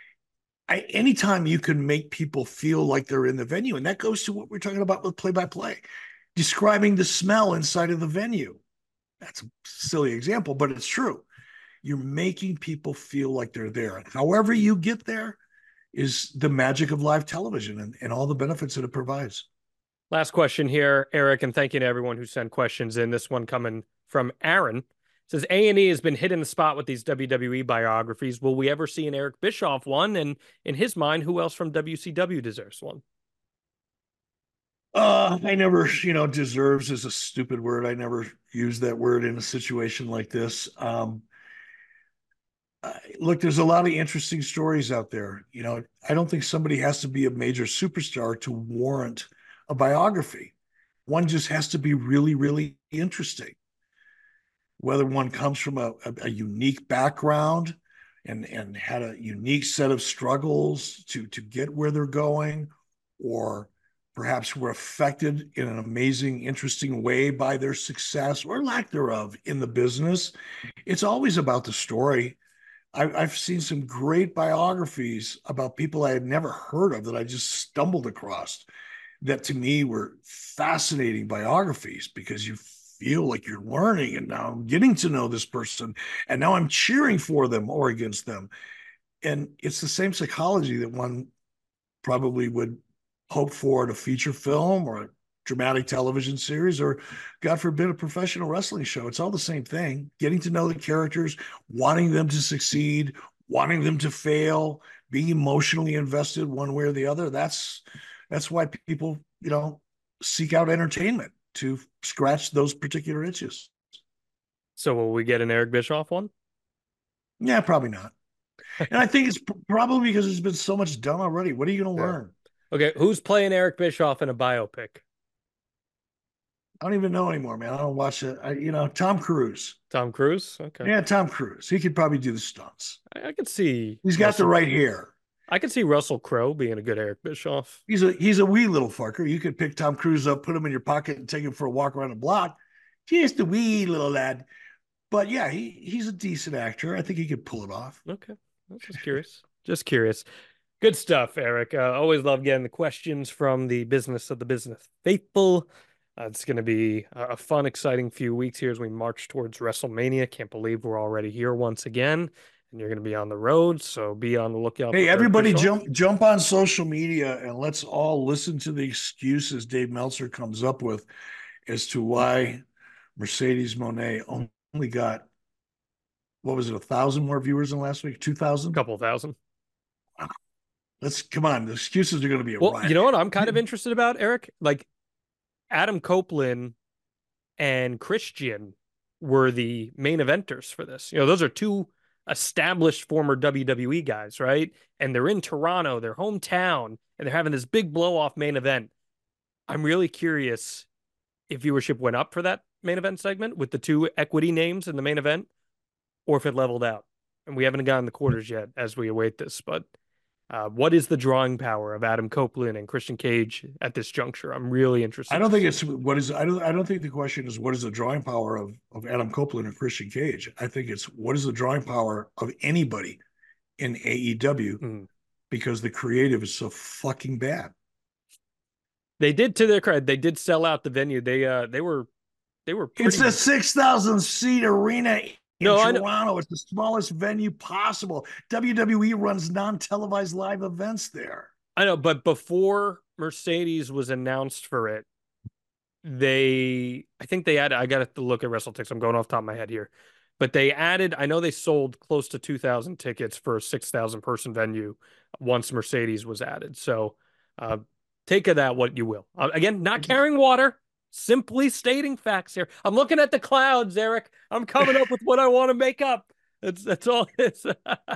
Anytime you can make people feel like they're in the venue, and that goes to what we're talking about with play-by-play, describing the smell inside of the venue. That's a silly example, but it's true. You're making people feel like they're there. And however you get there is the magic of live television and all the benefits that it provides. Last question here, Eric, and thank you to everyone who sent questions in. This one coming from Aaron. It says, A&E has been hitting the spot with these WWE biographies. Will we ever see an Eric Bischoff one? And in his mind, who else from WCW deserves one? I never, deserves is a stupid word. I never use that word in a situation like this. Look, there's a lot of interesting stories out there. I don't think somebody has to be a major superstar to warrant a biography. One just has to be really, really interesting. Whether one comes from a unique background and had a unique set of struggles to get where they're going, or perhaps were affected in an amazing, interesting way by their success or lack thereof in the business. It's always about the story. I've seen some great biographies about people I had never heard of that I just stumbled across that to me were fascinating biographies because you feel like you're learning and now I'm getting to know this person and now I'm cheering for them or against them. And it's the same psychology that one probably would hope for in a feature film or a dramatic television series or, God forbid, a professional wrestling show. It's all the same thing. Getting to know the characters, wanting them to succeed, wanting them to fail, being emotionally invested one way or the other. That's why people, seek out entertainment to scratch those particular itches. So will we get an Eric Bischoff one? Yeah, probably not. And I think it's probably because there's been so much done already. What are you going to learn? Okay, who's playing Eric Bischoff in a biopic? I don't even know anymore, man. I don't watch it. Tom Cruise. Tom Cruise? Okay. Yeah, Tom Cruise. He could probably do the stunts. I could see. He's got the right hair. I could see Russell Crowe being a good Eric Bischoff. He's a wee little fucker. You could pick Tom Cruise up, put him in your pocket, and take him for a walk around the block. Just a wee little lad. But yeah, he's a decent actor. I think he could pull it off. Okay. I'm just curious. Just curious. Good stuff, Eric. Always love getting the questions from the business of the business faithful. It's going to be a fun, exciting few weeks here as we march towards WrestleMania. Can't believe we're already here once again, and you're going to be on the road, so be on the lookout. Hey, everybody jump on social media, and let's all listen to the excuses Dave Meltzer comes up with as to why Mercedes Moné only got, 1,000 more viewers than last week? 2,000? A couple thousand. Wow. Come on. The excuses are going to be a riot. You know what I'm kind of interested about, Eric? Like, Adam Copeland and Christian were the main eventers for this. Those are two established former WWE guys, right? And they're in Toronto, their hometown, and they're having this big blow-off main event. I'm really curious if viewership went up for that main event segment with the two equity names in the main event, or if it leveled out. And we haven't gotten the quarters yet as we await this, but what is the drawing power of Adam Copeland and Christian Cage at this juncture? I'm really interested. I don't think I don't think the question is what is the drawing power of Adam Copeland and Christian Cage. I think it's what is the drawing power of anybody in AEW because the creative is so fucking bad. They did, to their credit, they did sell out the venue. They were pretty... It's a 6,000 seat arena in Toronto. It's the smallest venue possible. WWE runs non-televised live events there. I know, but before Mercedes was announced for it, I think they added, I got to look at WrestleTix. I'm going off the top of my head here. But they added, I know they sold close to 2,000 tickets for a 6,000 person venue once Mercedes was added. So take of that what you will. Again, not carrying water. Simply stating facts here. I'm looking at the clouds, Eric. I'm coming up with what I want to make up. That's all it is.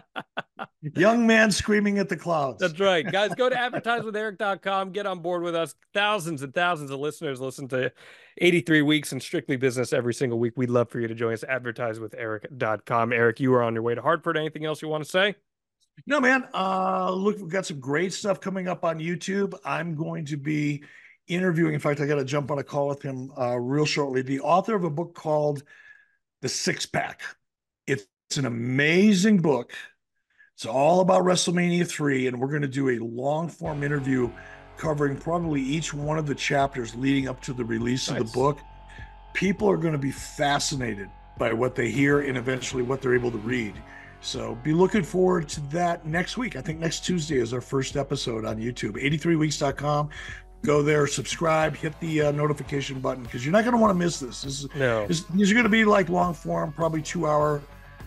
Young man screaming at the clouds. That's right. Guys, go to advertisewitheric.com. Get on board with us. Thousands and thousands of listeners listen to 83 Weeks and Strictly Business every single week. We'd love for you to join us. Advertisewitheric.com. Eric, you are on your way to Hartford. Anything else you want to say? No, man. Look, we've got some great stuff coming up on YouTube. I'm going to be interviewing. In fact, I got to jump on a call with him real shortly. The author of a book called The Six Pack. It's an amazing book. It's all about WrestleMania 3, and we're going to do a long-form interview covering probably each one of the chapters leading up to the release of the book. People are going to be fascinated by what they hear and eventually what they're able to read. So be looking forward to that next week. I think next Tuesday is our first episode on YouTube. 83weeks.com. Go there, subscribe, hit the notification button because you're not going to want to miss this. These are going to be like long form, probably two hour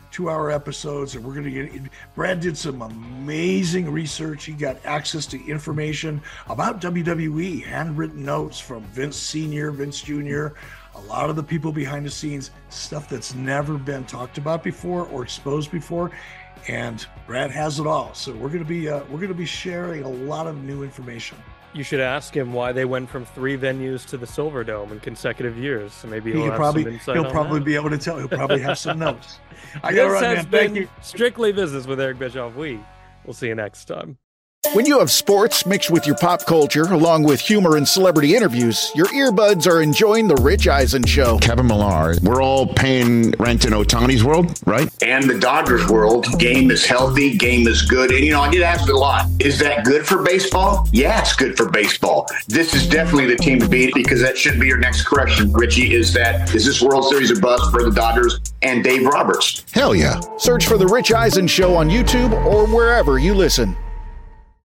episodes, and we're going to get. Brad did some amazing research. He got access to information about WWE, handwritten notes from Vince Sr., Vince Jr., a lot of the people behind the scenes, stuff that's never been talked about before or exposed before. And Brad has it all. So we're going to be sharing a lot of new information. You should ask him why they went from 3 venues to the Silverdome in consecutive years. So maybe he'll probably be able to tell. He'll probably have some notes. I got to run, man. Thank you. Strictly Business with Eric Bischoff. We'll see you next time. When you have sports mixed with your pop culture, along with humor and celebrity interviews, your earbuds are enjoying The Rich Eisen Show. Kevin Millar, we're all paying rent in Ohtani's world, right? And the Dodgers world, game is healthy, game is good. And, I get asked a lot, is that good for baseball? Yeah, it's good for baseball. This is definitely the team to beat because that should be your next correction, Richie, is this World Series a bust for the Dodgers and Dave Roberts? Hell yeah. Search for The Rich Eisen Show on YouTube or wherever you listen.